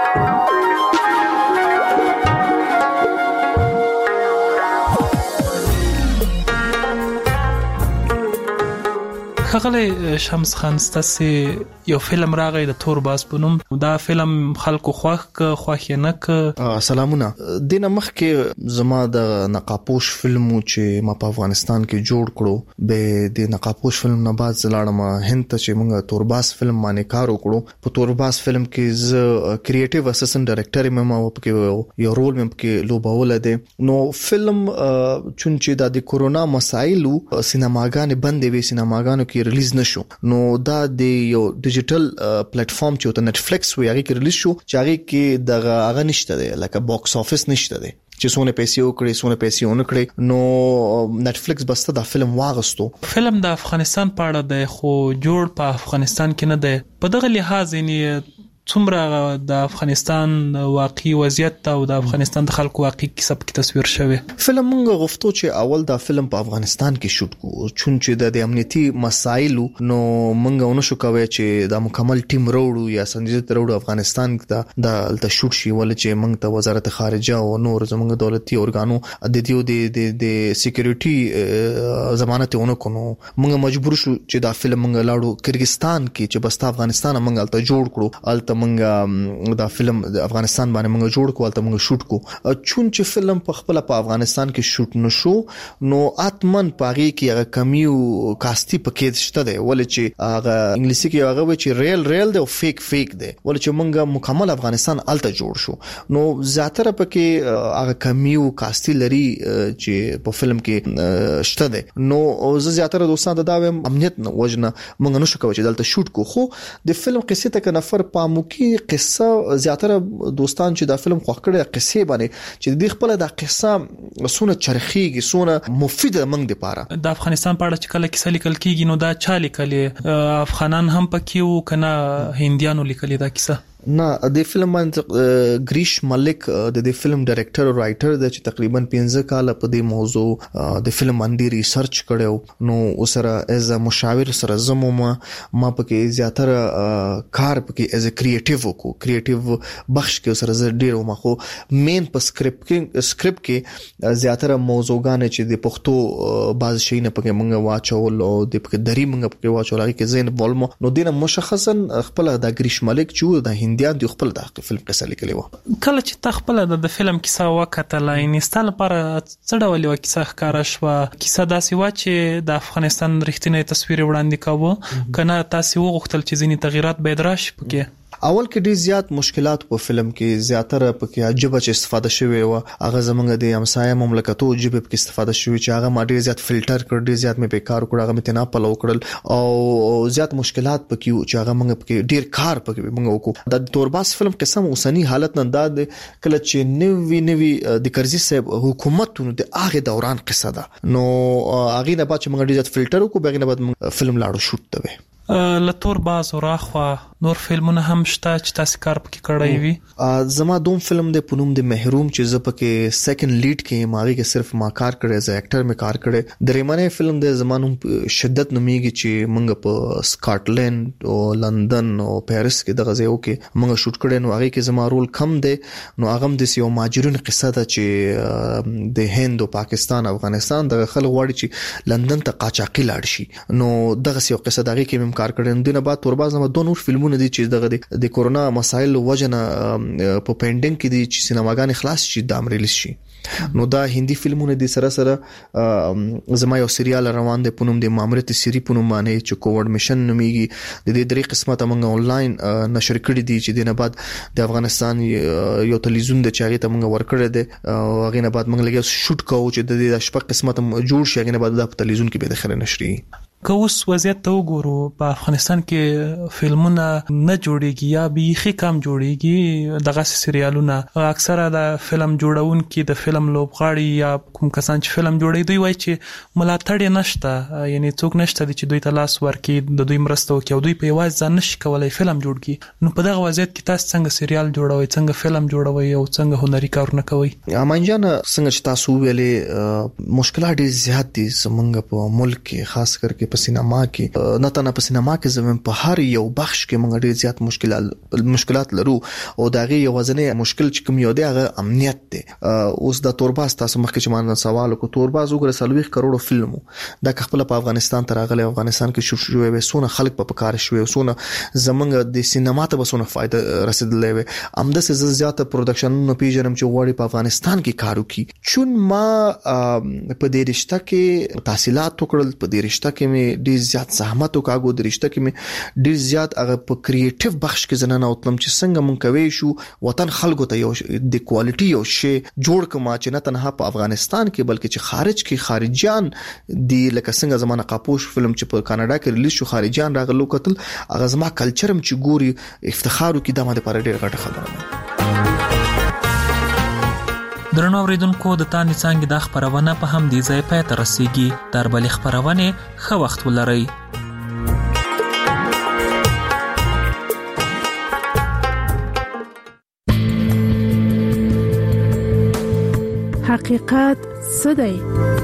ښاغلی شمس خان ستاسو یو فلم راغی د تورباس په نوم. دا فلم خلکو خوښ ک خوښ نه ک. سلامونه. دینه مخکې زما د نقابپوش فلم چې ما په افغانستان کې جوړ کړو به د نقابپوش فلم نه بعد زلاړم هند ته چې موږ تورباس فلم باندې کار وکړو. په تورباس فلم کې ز کریټیو اسسټنټ ډایرکټر مې ما په یو رول مې کې لوبول دي. نو فلم چون چې د کورونا مسایلو سینماګانې بندې وي، سینماګانو کې ریلیز نشو. نو دا د یو ډیجیټل پلیټ فارم چې ته نتفلیکس وی هغه کې ریلیز شو چې هغه کې دغه هغه نشته دی لکه باکس افیس نشته دی چې څونه پیسې وکړي څونه پیسې ونه کړي. نو نتفلیکس بسته دا فلم واغستو. فلم د افغانستان په اړه دی خو جوړ په افغانستان کې نه دی. په دغه لحاظ یې څومره د افغانستان واقعي وضعیت او د افغانستان د خلکو واقعي کیسه په تصویر شوی. فلم موږ غوښتو چې اول دا فلم په افغانستان کې شوټ کو چون چې د امنیتي مسایلو نو موږ ونه شو کوي چې دا مکمل ټیم وروړو یا سنجیت وروړو افغانستان کې دا د شوټ شي ول چې موږ ته وزارت خارجه او نور زموږ دولتي ارګانو د دیو د د سکیورټي ضمانت ونه کونو. موږ مجبور شو چې دا فلم موږ لاړو کرغستان کې چې بس افغانستان موږ الته جوړ کړو. الته منګه دا فلم د افغانستان باندې منګه جوړ کول ته منګه شوټ کو. چون چې فلم په خپل په افغانستان کې شوټ نشو نو اتمن پاغي کې هغه کمیو کاستی پکې شته دی ولې چې هغه انګلیسي کې هغه و چې ریل ریل دی او فیک فیک دی ولې چې منګه مکمل افغانستان الته جوړ شو. نو زیاتره پکې هغه کمیو کاستی لري چې په فلم کې شته دی. نو زه زیاتره دوستان ته دا وایم امنیت نه وجنه منګه نشو کوي چې دلته شوټ کو. خو د فلم قصې ته نفر پامو کې قصه زیاتره دوستان چې دا فلم خوښ کړي قصې باندې چې د خپل د قصه سونه چرخيږي سونه مفیده منګ د پاره. د افغانستان په اړه چې کله کیسه لیکل کیږي نو دا چا لیکلې؟ افغانان هم پکې وو کنه هندیانو لیکلې دا کیسه؟ نه د فلم باندې گریش ملک د دې فلم ډایرکټر او رائټر د چې تقریبا پنځه کال په دې موضوع د فلم باندې ریسرچ کړو. نو اوسره ایز ا مشاور سره زمو ما ما پکې زیاتره کار پکې ایز ا کریټیو کو کریټیو بخش کې سره ډیر ما خو مین په سکرپټ کې سکرپټ کې زیاتره موضوعګان چې د پښتو باز شي نه پکې مونږ واچول او د پکې درې مونږ پکې واچول کې زین ولمو. نو دینه مشخصا خپل د گریش ملک چې د هندیان دی خپل د فلم قصه لیکلی و. کله چې تخپل د فلم کیسه وکټه لاینستان لپاره څه ډول یو کیسه ښکارا شو؟ کیسه داسې و چې د افغانستان رښتینی تصویر وړاندې کاوه کنه تاسو وغوښتل چې ځینی تغیرات باید راشي پکې؟ اول کې ډیر زیات مشکلات په فلم کې زیاتره پکې عجبه چې استفاده شوی و. هغه زمونږ د همسایه مملکتو جبه په استفاده شوی چې هغه ما ډیر زیات فلټر کړ ډیر زیات مې په کار کړ هغه مې تنا په لو کړل او زیات مشکلات پکې چې هغه موږ پکې ډیر کار پکې موږ وکړو. د تورباس فلم قسم اوسنی حالت نه داد کله چې نوی نوی د کرزي صاحب حکومتونو د هغه دوران قصه ده. نو هغه نه بعد چې موږ ډیر زیات فلټر وکړو بغیر نه بعد فلم لاړو شوټ ته. لتور باز او راخوا نور فلمونه هم شته چې تاسو کار پکې کړی وي؟ زما دوم فلم د پونوم د محروم چې زه پکې سیکنډ لیډ کې ماغي کې صرف ما کار کړی از اکټر مې کار کړی. درېمنه فلم د زمانو شدت نوميږي چې موږ په سکاټلند او لندن او پیرس کې د غزیو کې موږ شوټ کړی. نو هغه کې زما رول کم دی. نو هغه د یو ماجرون قصه ده چې د هند او پاکستان افغانستان د خلک غواړي چې لندن ته قاچاقي لاړ شي. نو دغه یو قصه دغه کې هم کار کړی. دنه بعد تورباز هم دوه نور فلمونه دي چې دغه د کورونا مسایل وجنه په پینډینګ کې دي چې سینماګان خلاص شي د امریلیس شي. نو دا هندي فلمونه دي سره سره زما یو سریال روان دی پونم د مامرت سری پونم باندې چې کووډ میشن نوميږي. د دې درې قسمه ته موږ آنلاین نشر کړی دي چې دنه بعد د افغانستان یو تلویزیون د چاغې ته موږ ورکړی دی او هغه نه بعد موږ لګي شوټ کوو چې د دې شپږ قسمه ته جوړ شي. هغه نه بعد د تلویزیون کې به د خره نشري. که اوس وضعیت ته وګورو په افغانستان کې فلمونه نه جوړيږي یا بیخي کم جوړيږي. دغه سریالونه اکثره د فلم جوړونکو د فلم لوبغاړي یا کوم کسان چې فلم جوړي دوی وایي چې ملاتړ نشته، یعنی څوک نشته چې دوی ته لاس ورکړي د دوی مرسته وکړي او دوی په یوازې ځان نشي کولای فلم جوړ کړي. نو په دغه وضعیت کې تاسو څنګه سریال جوړوي، څنګه فلم جوړوي او څنګه هنري کارونه کوي؟ امان جان څنګه چې تاسو ویلې مشکلات ډېر زیات دي زمونږ په ملک کې، خاص کر کې په سینما کې. نه تنه په سینما کې زمون په هر یو بخش کې موږ ډېر زیات مشکلات مشکلات لرو او داغه یو ځنې مشکل چې کوم یو دی هغه امنیت دی. اوس د تورباز تاسو مخکې چې ما سوال وکړ، تورباز وګوره سلويخ کروڑو فلمو دا خپل په افغانستان تر هغه افغانستان کې شو شوې وسونه خلک په کار شوې وسونه زمونږ د سینما ته وسونه فائدہ رسیدلې وي. امده سه زیاته پروډکشن نو پیژنم چې وړي په افغانستان کې کارو کی چون ما په دې رشتہ کې تحصیلات وکړل، په دې رشتہ کې مې ډېر زیات زحمت وکاغو، د رشتہ کې مې ډېر زیات هغه په کریټیو بخش کې زنانه اوتلم چې څنګه مونږ کوي شو وطن خلکو ته یو د کوالټي یو شی جوړ کما چې نه تنها په افغانستان کې بلکې چې خارج کې خارجيان دی لکه څنګه زمانه قاپوش فلم چې په کاناډا کې ریلیز شو خارجيان راغلو کتل هغه زما کلچرم چې ګوري افتخار وکي د ماده پر ډېر غټه خبره ده. درنو اوریدونکو د تانې څنګه د خبرونه په هم دی ځای پای ته رسیدي. تر بل خبرونه خو وخت ولرئ. حقیقت څه دی؟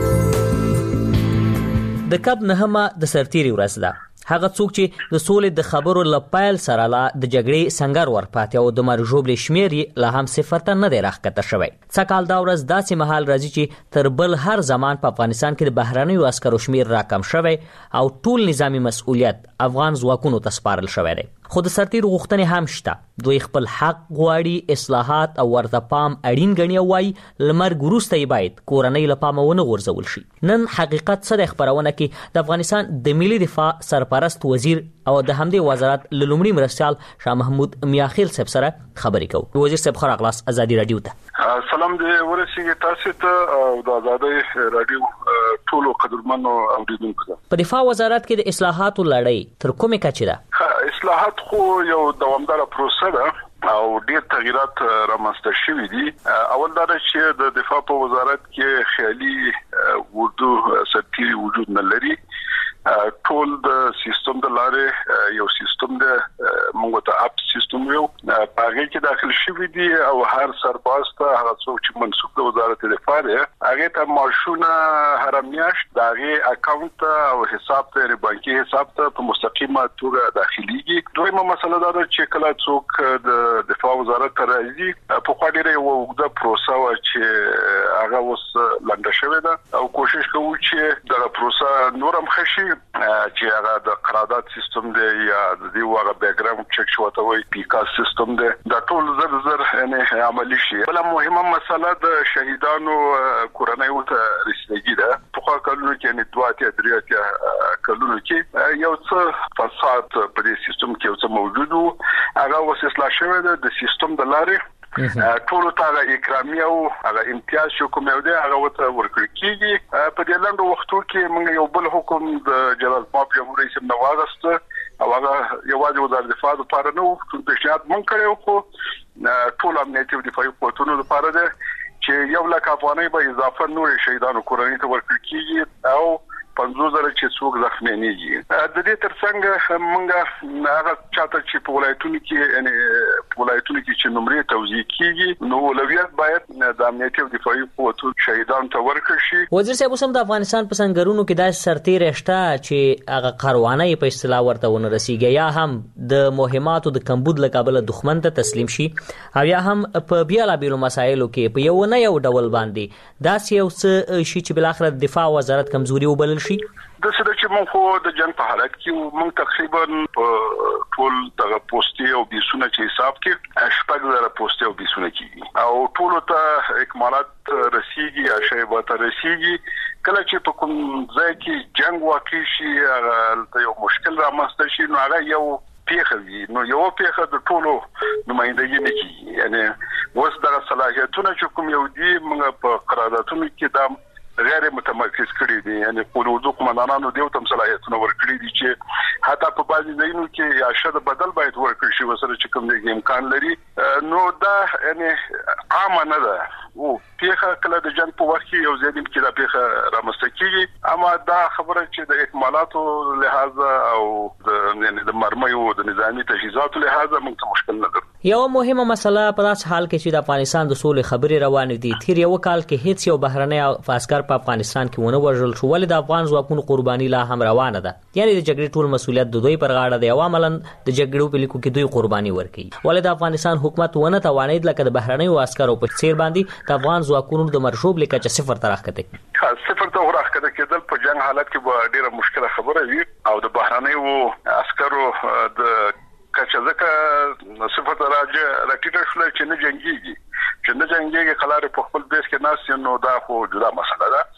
د کب نهمه د سرتيري ورځ ده. هغه څوک چې د سولې د خبرو لپایل سره لا د جګړې څنګه ورپاتې او د مرجوب شمیري لا هم صفر ته نه دی راخته شوی. څکال دا ورځ داسې محل راځي چې تر بل هر زمان په افغانستان کې د بهرانيو عسکرو شمیر راکم شوی او ټول نظامی مسؤلیت افغان ځواکونو ته سپارل شوی دی. خو د سرتیر غوښتنې هم شته. دوی خپل حق غواړي، اصلاحات او ورته پام اړین ګڼي او وايي لمر ګروسته باید کورنۍ لپاره ونه غورځول شي. نن حقیقت څه د خبرونه کې د افغانستان د ملي دفاع سرپرست وزیر او د همدې وزارت لومړي مرستيال شاه محمود میاخیل صاحب سره خبرې کوو. وزیر صاحب خور اغلاس ازادي رادیو ته. سلام دې ورسیږي تاسو ته او د ازادي رادیو ټولو قدرمنو اوریدونکو ته. په دفاع وزارت کې د اصلاحاتو لړۍ تر کومه کچه ده؟ اصلاحات خو یو دوامداره پروسه ده او ډېر تغیرات رامنځته شوي دي. اول دا چې د دفاع په وزارت کې خیالي اردو سرتيري وجود نه لري. ټول د سیستم د لارې یو سیستم د موږ ته اپ سیستم یو هغه کې داخل شوی دی او هر سرباز ته هغه څوک چې منسوب د وزارت دفاع دی هغه ته معاشونه هر میاشت دغه اکاونټ او حساب ته بانکي حساب ته په مستقیمه توګه داخليږي. دویمه مسله دا ده چې کله څوک د دفاع وزارت ته راځي په خو ډیره وګړه پروسه و چې هغه اوس لنډه شوې ده او کوشش کوو چې دا پروسه نورم خشي چې هغه د قرارداد سیستم دی یا د دې وغه بیک ګراوند چک شوته وي پیکا سیستم دی دا ټول زر زر یعنی عملی شي. بل مهمه مسله د شهیدانو کورنۍ ته رسیدګي ده. په خو کلونو کې یعنی دواتیا دریاتیا کلونو کې یو څه فساد په دې سیستم کې یو څه موجود وو هغه اوس اصلاح شوی ده د سیستم د لارې ټول ته اکرامي او هغه امتیاز شو کوم یو دی هغه وته ورکړي کیږي. په دې لاندې وختو کې موږ یو بل حکم د جلال پاپ جمهوریت سم نواغست او هغه یوازې وزارت دفاع لپاره نو ټول پیشنهاد مونږ کړو خو ټول امنیتي دفاعي قوتونو لپاره ده چې یو لک افغانۍ به اضافه نور شهیدانو کورنۍ ته ورکړي کیږي او پنځوس زره چې څوک زخمېږي. د دې ترڅنګ موږ هغه چاته چې په ولایتونو کې یعنی په ولایتونو کې چې نمرې توزیع کیږي نو اولویت باید د امنیتي او دفاعي قوتو شهیدان ته ورکړي شي. وزیر صاحب اوس هم د افغانستان په سنگرونو کې داسې سرتیری شته چې هغه قروانه په اصطلاح ورته ونه رسیږي یا هم د مهماتو د کمبود لقبله دښمن ته تسلیم شي او یا هم په بیلابیلو مسایلو کې په یو نه یو ډول باندې داسې یو څه شي چې بل اخر دفاع وزارت کمزوري وبلل شي. د څه چې چې موږ خو د جنگ په حالت کې موږ تقریبا په ټول دغه پوسټي او بیسونه چې حساب کې شپږ زره پوسټي او بیسونه کیږي او ټول ته اکمالات رسیږي یا شیبه ته رسیږي. کله چې په کوم ځای کې جنگ واقع شي هغه یو مشکل رامنځته شي نو هغه یو پیښه وي نو یو پیښه د ټولو نمائندګي نه کیږي. یعنی اوس دغه صلاحیتونه چې کوم یو دي موږ په قراردادونو کې د غیر متمرکز کړی دي. یعنی قومندانانو قومندانانو دیو تم صلاحیتونه ورکړي دي چې حتی په بعضي ځایونو کې یا شد بدل باید ورکړي شي وسره چې کوم دی امکان لري. نو دا یعنی عام نه ده او پیښه کله د جنگ په وخت کې یو ځین کې دا پیښه رامنځته کیږي اما دا خبره چې د اکمالاتو لحاظ او د یعنی د مرمیو د نظامی تجهیزاتو لحاظ موږ ته مشکل نه ده. یو مهمه مسله په داس حال کې چې د افغانستان د سولې خبرې روانې دي تیر یو کال کې هیڅ یو بهرنی عسكر په افغانستان کې ونه وژل شو ولې د افغان ځواکونو قرباني لا هم روانه ده. یعنی د جګړې ټول مسولیت د دوی پر غاړه دی او عملاً د جګړو په لیکو کې دوی قرباني ورکړي. ولې د افغانستان حکومت ونه توانید لکه د بهرنی عسکرو په څیر باندې د افغان ځواکونو د مرشوب لیکه چې صفر ته راخته صفر ته راخته کېدل په جنگ حالت کې به ډیره مشکله خبره وي او د بهرنی عسکرو د کچا ځکه صفر ته راځي راټیټ شول چې نه جنگيږي چې نه جنگيږي خلاره په خپل بیس کې ناس نو دا خو جدا مسله ده.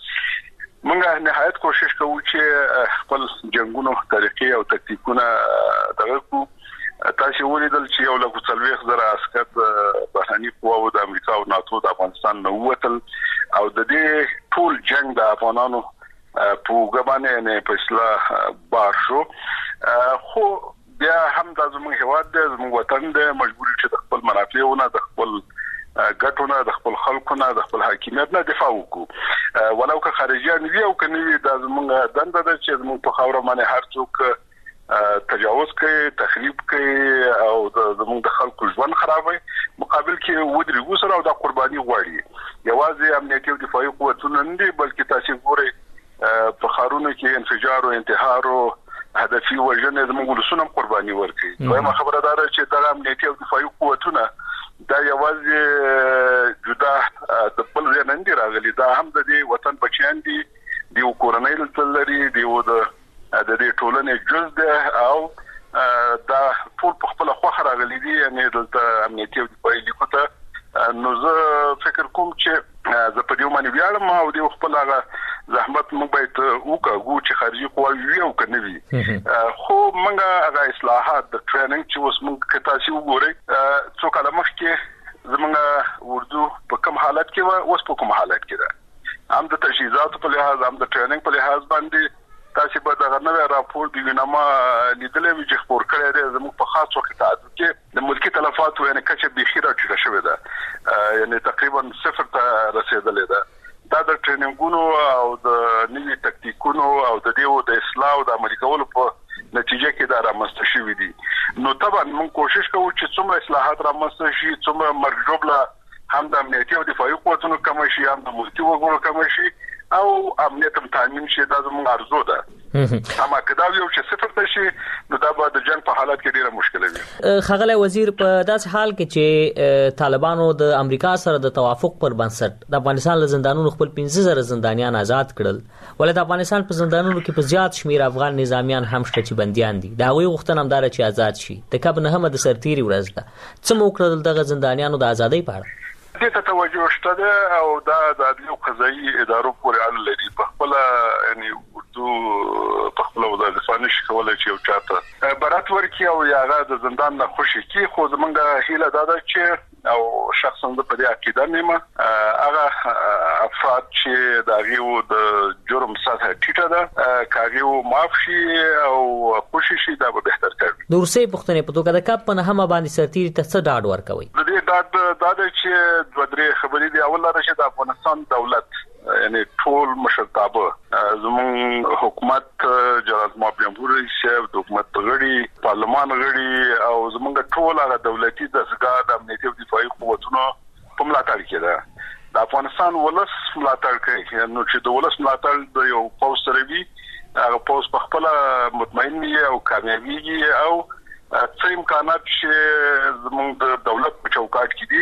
موږ نهایت کوشش کوو چې خپل جنگونو طریقې او تکتیکونه دغه کو تاسو ولیدل چې یو لکه څلويخ زره عسكر بهرني قواو د امریکا او ناتو د افغانستان نو وتل او د دې ټول جنگ د افغانانو په ګبانه نه په اصلاح بار شو. خو بیا هم د زموږ هواد د زموږ وطن د مجبوري چې د خپل منافعونه د خپل ګټونه د خپل خلکونه د خپل حاکمیت نه دفاع وکړو ولو که خارجيان وي او کني د زموږ دنده ده چې زموږ په خاور باندې هر څوک تجاوز کوي تخریب کوي او د زموږ د خلکو ژوند خرابوي مقابل کې ودري وسره او د قرباني غواړي. یوازې امنیتي او دفاعي قوتونه نه دي بلکې تاسو ګورئ په خارونو کې انفجار او انتحار او هدفي وژنې زموږ ولسونه قرباني ورکړي. وایم خبره ده چې د امنیتي او دفاعي قوتونه دا یوازې جدا د بل ځای نه دي راغلي دا هم د دې وطن بچیان دي دی کورنۍ لري دی د د دې ټولنې جز ده او دا ټول په خپل خوخه راغلي دي یعنی د امنیتي او دفاعي لیکوته نو زه فکر کوم چې زه په دې باندې ویاړم او د خپل هغه زحمت موږ باید وکړو چې خارجي قواوی وي او کنه وي. خو موږ هغه اصلاحات د ټریننګ چې اوس موږ کې تاسو وګورئ څو کله مخکې زموږ اردو په کوم حالت کې و اوس په کوم حالت کې ده هم د تجهیزاتو په لحاظ هم د ټریننګ په لحاظ باندې تاسو به دا غنوې راپور دی وینما لیدلې چې خبر کړی دی زموږ په خاص وخت تعدد کې د ملکی تلفات یعنی کچه بخیره چې شوې ده یعنی تقریبا صفر ته رسیدلې ده. دا د ټریننګونو او د نوي تکتیکونو او د دیو د اصلاح او د عملي کولو په نتیجه کې دا رامنځته شوې دي. نو طبعا موږ کوشش کوو چې څومره اصلاحات رامنځته شي څومره مرجوبله هم د امنیتي او دفاعي قوتونو کم شي هم د ملکی وګړو کم شي او امنیت هم تامین شي دا زموږ ارزو ده. اما کدا یو چې صفر ته شي نو دا به د جنگ په حالت کې ډیره مشکله وي. خغله وزیر په داس حال کې چې طالبانو د امریکا سره د توافق پر بنسټ د افغانستان له زندانونو خپل پنځه زره زندانیان آزاد کړل ولې د افغانستان په زندانونو کې په زیات شمیر افغان نظامیان هم شته چې بنديان دي دا وی غوښتنه هم دار چې آزاد شي. د کب نه هم د سرتيري ورځ ده څه مو کړل دغه زندانیانو د ازادۍ په اړه دې ته توجه شته او دا د عدلي قضایي ادارو پورې اړه لري. په خپل یعنی اردو په خپل وظیفه نشي کولای چې یو چاته برات ورکړي او یاغه د زندان نه خوشي کی خو زمونږه هیله دا ده چې او شخصا په دې عقیده نیمه هغه افراد چې د غیو د جرم سطح ټیټه ده کاغیو معاف شي او خوشي شي دا به بهتر کوي. د روسي پښتنې په توګه د کپ په نه هم باندې سرتيري ته څه ډاډ ورکوي؟ د دې ډاډ دا ده چې دوه درې خبرې دی اول دا چې د افغانستان دولت یعنی ټول مشرتابه زمون حکومت جنرال محمد جمهور رئیس د حکومت غړي پارلمان غړي او زمونږ ټول هغه دولتي دستګاه د امنیتي او دفاعي قوتونو په ملاتړ کې ده. د افغانستان ولس ملاتړ کوي نو چې د ولس ملاتړ د یو پوس سره وي هغه پوس په خپل مطمئن وي او کامیابیږي او څه امکانات چې زموږ د دولت په چوکاټ کې دي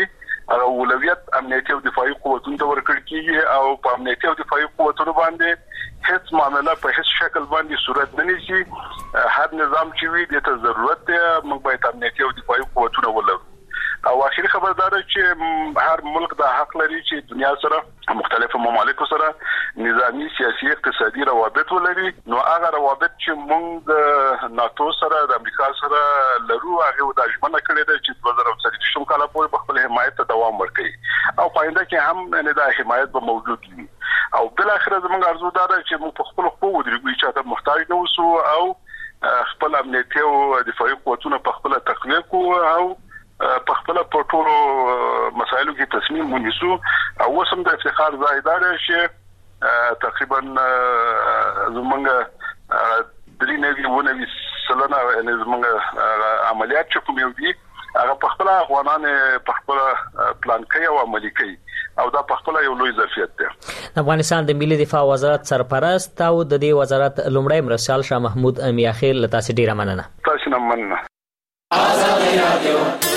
هغه اولویت امنیتي او دفاعي قوتونو ته ورکړل کیږي او په امنیتي او دفاعي قوتونو باندې هیڅ معاملې په هیڅ شکل باندې صورت نه نیسي. هر نظام چې وي د ته ضرورت دی موږ باید امنیتي او دفاعي قوتونه ولرو. او اخیری خبردار چې هر ملک د حق لري چې دنیا سره مختلفو ممالکو سره نظامی سیاسي اقتصادي روابط ولري. نو هغه روابط چې موږ د ناتو سره د امریکا سره لرو هغه د اجمنه کړی دی چې دوه زره څلوېښت کال پورې په خپل حمایت ته دوام ورکړي او پاینده کې هم نه د حمایت به موجود وي. او بل اخر زموږ ارزو دا ده چې موږ په خپل خپل ودرېږو چې ته محتاج نه اوسو او خپل امنیتي او دفاعي قوتونه په خپل تقویه کوو او په خپل په ټولو مسایلو کې تصمیم ونیسو. او وسم د افتخار ځای دا دی چې تقریبا زمونږ درې نوي ونوي سلنه زمونږ عملیات چې کوم یو دي هغه په خپل افغانان په خپل پلان کوي او عملي کوي او دا په خپل یو لوی ظرفیت دی. افغانستان د ملي دفاع وزارت سرپرست او د دې وزارت لومړی مرستیال شاه محمود میاخیل له تاسو ډیره مننه. تاسو نه مننه. آزاد رادیو